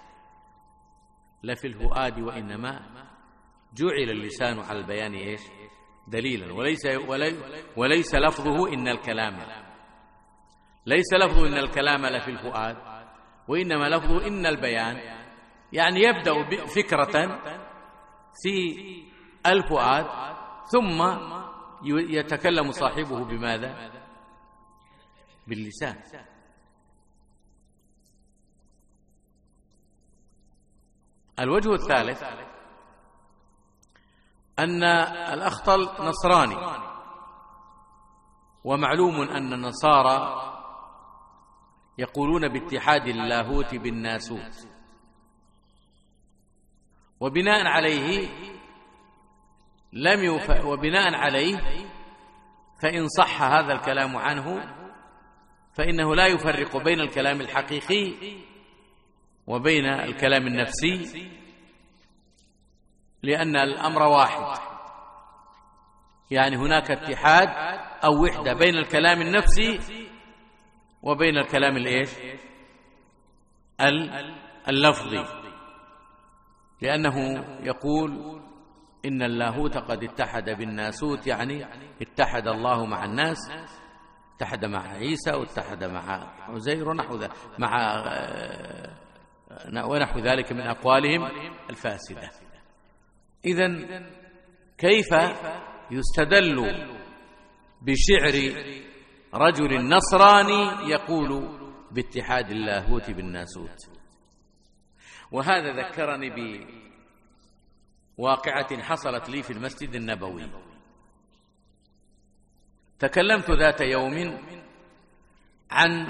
لفي الفؤاد وإنما جعل اللسان على البيان إيش؟ دليلا، وليس لفظه إن الكلام، ليس لفظه إن الكلام لفي الفؤاد، وإنما لفظه إن البيان، يعني يبدأ فكرة في الفؤاد ثم يتكلم صاحبه بماذا؟ باللسان. الوجه الثالث أن الأخطل نصراني، ومعلوم أن النصارى يقولون باتحاد اللاهوت بالناسوت، وبناء عليه فإن صح هذا الكلام عنه فإنه لا يفرق بين الكلام الحقيقي وبين الكلام النفسي، لأن الأمر واحد، يعني هناك اتحاد أو وحدة بين الكلام النفسي وبين الكلام اللفظي، لأنه يقول إن اللاهوت قد اتحد بالناسوت، يعني اتحد الله مع الناس، اتحد مع عيسى واتحد مع عزير ونحو ذلك من أقوالهم الفاسدة. إذن كيف يستدل بشعر رجل نصراني يقول باتحاد اللاهوت بالناسوت؟ وهذا ذكرني بواقعة حصلت لي في المسجد النبوي. تكلمت ذات يوم عن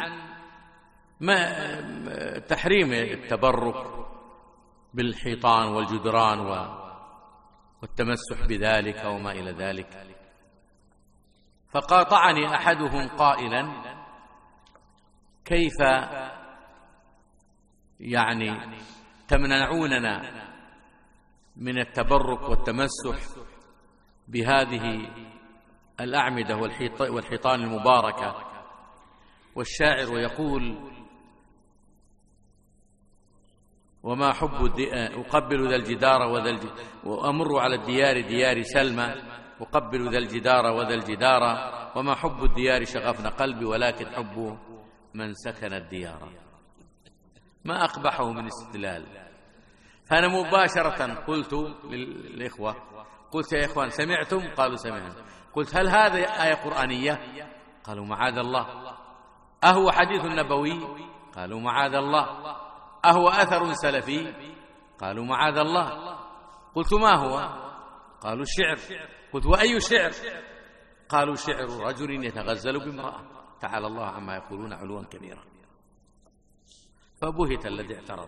تحريم التبرك بالحيطان والجدران والتمسح بذلك وما إلى ذلك، فقاطعني أحدهم قائلا: كيف يعني تمنعوننا من التبرك والتمسح بهذه الأعمدة والحيطان المباركة؟ والشاعر يقول: وما حب أقبل ذا الجدار وأمر على الديار ديار سلمى، أقبل ذا الجدار وذا الجدار، وما حب الديار شغفنا قلبي، ولكن حب من سكن الديار. ما أقبحه من استدلال. فأنا مباشرة قلت للإخوة، قلت: يا إخوان سمعتم؟ قالوا سمعنا. قلت: هل هذا آية قرآنية؟ قالوا معاذ الله. أهو حديث نبوي؟ قالوا معاذ الله. أهو أثر سلفي؟ قالوا معاذ الله. قلت: ما هو؟ قالوا الشعر. قلت: وأي شعر؟ قالوا: شعر رجل يتغزل بامرأة، تعالى الله عما يقولون علوا كبيرا. فبهت الذي اعترض.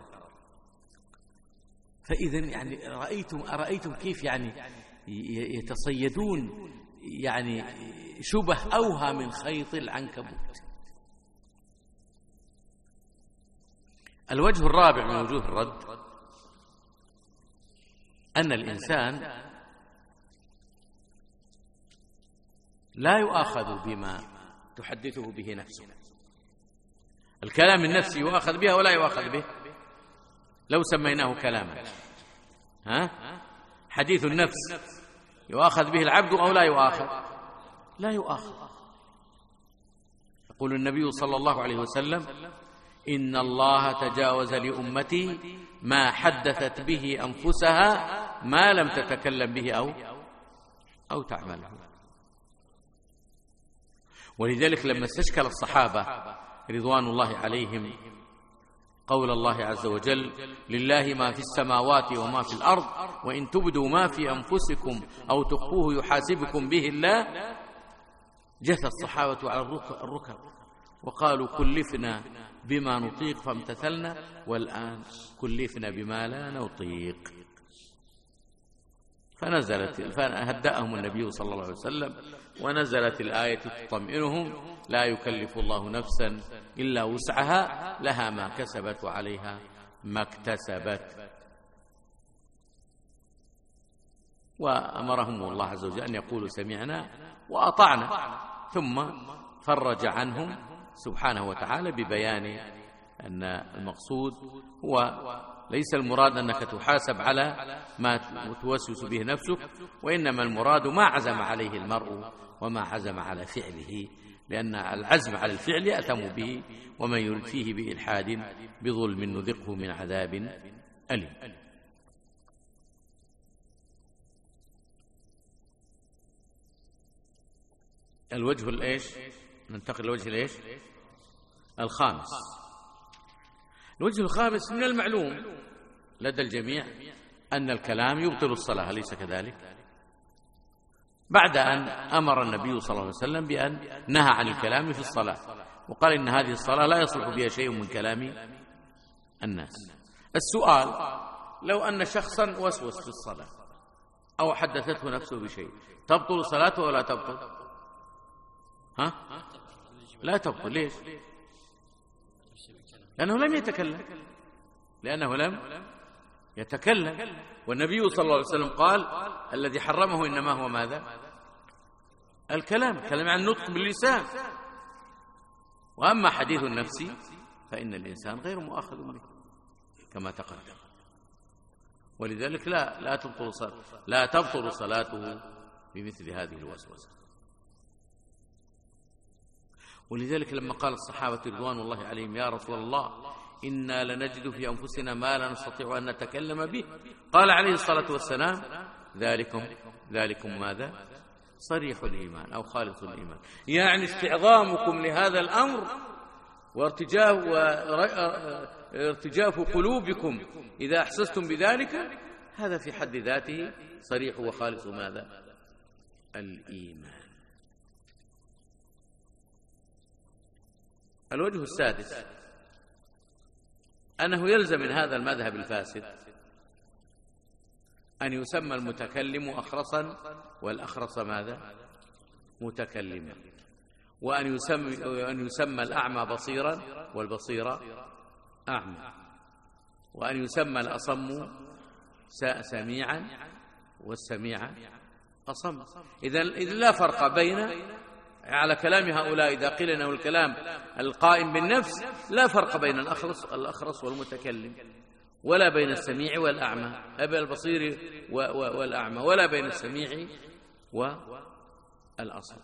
فإذن يعني أرأيتم كيف يعني يتصيدون يعني شبه أوهى من خيط العنكبوت. الوجه الرابع من وجوه الرد أن الإنسان لا يؤاخذ بما تحدثه به نفسه. الكلام النفسي يؤاخذ به ولا يؤاخذ به لو سميناه كلاما. حديث النفس يؤاخذ به العبد أو لا يؤاخذ؟ لا يؤاخذ. يقول النبي صلى الله عليه وسلم: إن الله تجاوز لأمتي ما حدثت به أنفسها ما لم تتكلم به أو تعمله. ولذلك لما استشكل الصحابة رضوان الله عليهم قول الله عز وجل: لله ما في السماوات وما في الأرض وإن تبدوا ما في أنفسكم أو تخفوه يحاسبكم به الله، جثى الصحابة على الركب وقالوا: كلفنا بما نطيق فامتثلنا، والآن كلفنا بما لا نطيق. فهدأهم النبي صلى الله عليه وسلم، ونزلت الآية تطمئنهم: لا يكلف الله نفسا إلا وسعها، لها ما كسبت وعليها ما اكتسبت. وأمرهم الله عز وجل أن يقولوا سمعنا وأطعنا، ثم فرج عنهم سبحانه وتعالى ببيان أن المقصود هو ليس المراد أنك تحاسب على ما توسوس به نفسك، وإنما المراد ما عزم عليه المرء وما عزم على فعله، لأن العزم على الفعل يأثم به، ومن يرد فيه بإلحاد بظلم نذقه من عذاب أليم. الوجه الإيش؟ ننتقل للوجه الإيش؟ الخامس. الوجه الخامس: من المعلوم لدى الجميع أن الكلام يبطل الصلاة، أليس كذلك؟ بعد أن أمر النبي صلى الله عليه وسلم بأن نهى عن الكلام في الصلاة، وقال إن هذه الصلاة لا يصلح بها شيء من كلام الناس. السؤال: لو أن شخصا وسوس في الصلاة أو حدثته نفسه بشيء، تبطل صلاته ولا تبطل؟ لا تبطل. ليش؟ لأنه لم يتكلم. والنبي صلى الله عليه وسلم قال: الذي حرمه إنما هو ماذا؟ الكلام عن النطق باللسان. وأما حديث النفس فإن الإنسان غير مؤاخذ به كما تقدم، ولذلك لا تبطل صلاته بمثل هذه الوسوسة. ولذلك لما قال الصحابة رضوان الله عليهم: يا رسول الله إنا لنجد في أنفسنا ما لا نستطيع أن نتكلم به، قال عليه الصلاة والسلام: ذلكم ماذا؟ صريح الإيمان أو خالص الإيمان. يعني استعظامكم لهذا الأمر وارتجاف قلوبكم إذا أحسستم بذلك، هذا في حد ذاته صريح وخالص ماذا؟ الإيمان. الوجه السادس أنه يلزم من هذا المذهب الفاسد أن يسمى المتكلم أخرصا والأخرص ماذا؟ متكلما، وأن يسمى الأعمى بصيرا والبصير أعمى، وأن يسمى الأصم سميعا والسميع أصم. إذن لا فرق بين، على كلام هؤلاء إذا قيل أنه الكلام القائم بالنفس، لا فرق بين الأخرس والمتكلم، ولا بين السميع والأعمى، بين البصير والأعمى، ولا بين السميع والأصم.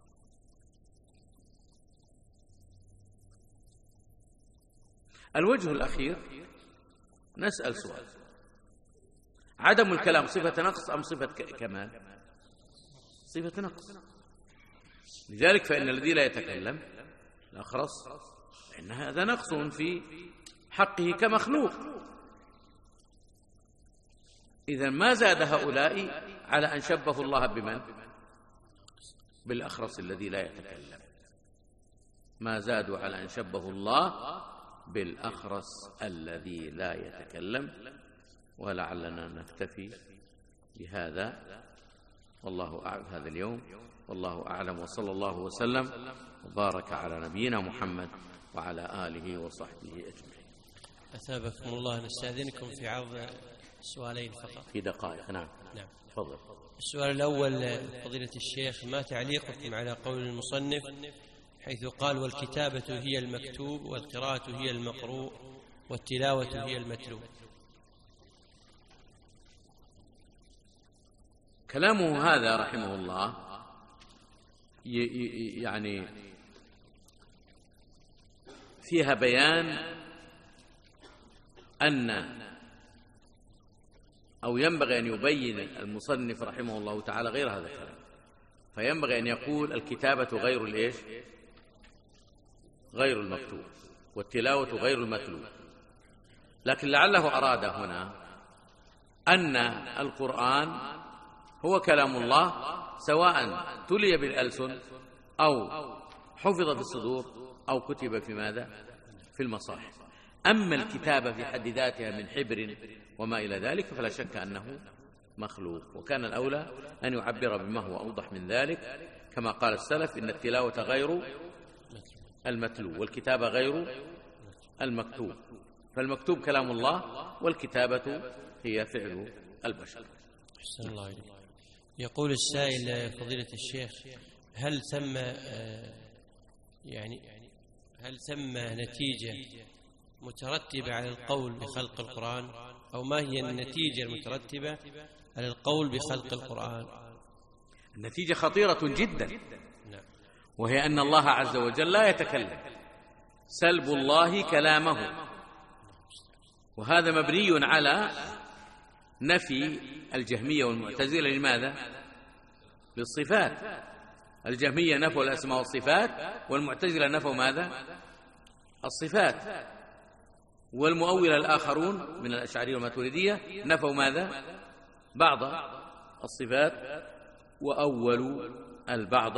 الوجه الأخير نسأل سؤال: عدم الكلام صفة نقص أم صفة كمال؟ صفة نقص. لذلك فإن الذي لا يتكلم الأخرس فإن هذا نقص في حقه كمخلوق. إذن ما زاد هؤلاء على أن شبهوا الله بمن؟ بالأخرس الذي لا يتكلم. ما زادوا على أن شبهوا الله بالأخرس الذي لا يتكلم. ولعلنا نكتفي بهذا، والله أعلم هذا اليوم، والله أعلم، وصلى الله وسلم وبارك على نبينا محمد وعلى آله وصحبه أجمعين. أثابكم الله، نستأذنكم في عرض سؤالين فقط في دقائق. نعم تفضل. السؤال الأول: فضيلة الشيخ، ما تعليقكم على قول المصنف حيث قال: والكتابة هي المكتوب، والقراءة هي المقروء، والتلاوة هي المتلو؟ كلامه هذا رحمه الله يعني فيها بيان أن أو ينبغي أن يبين المصنف رحمه الله تعالى غير هذا الكلام، فينبغي أن يقول: الكتابة غير الإيش؟ غير المكتوب، والتلاوة غير المتلو. لكن لعله أراد هنا أن القرآن هو كلام الله، سواء تلي بالألسن أو حفظ في الصدور أو كتب في ماذا؟ في المصاحف. أما الكتابة في حد ذاتها من حبر وما إلى ذلك فلا شك أنه مخلوق، وكان الأولى أن يعبر بما هو أوضح من ذلك، كما قال السلف: إن التلاوة غير المتلو والكتابة غير المكتوب، فالمكتوب كلام الله والكتابة هي فعل البشر. أحسن الله إليك. يقول السائل: فضيلة الشيخ، هل ثم نتيجة مترتبة على القول بخلق القرآن، أو ما هي النتيجة المترتبة على القول بخلق القرآن؟ النتيجة خطيرة جدا، وهي أن الله عز وجل لا يتكلم، سلب الله كلامه، وهذا مبني على نفي الجهمية والمعتزلة. لماذا؟ للصفات. الجهمية نفوا الأسماء والصفات، والمعتزلة نفوا ماذا؟ الصفات. والمؤولة الآخرون من الأشعرية والماتريدية نفوا ماذا؟ بعض الصفات وأولوا البعض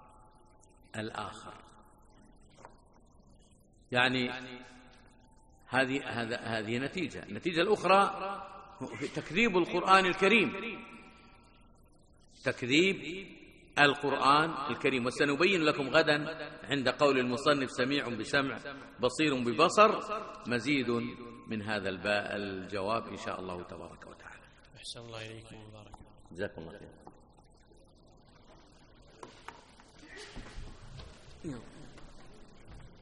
الآخر. يعني هذه نتيجة. النتيجة الأخرى تكذيب القرآن الكريم، تكذيب القرآن الكريم. وسنبين لكم غدا عند قول المصنف سميع بسمع بصير ببصر مزيد من هذا الجواب إن شاء الله تبارك وتعالى. أحسن الله إليكم وبارك. جزاكم الله خير.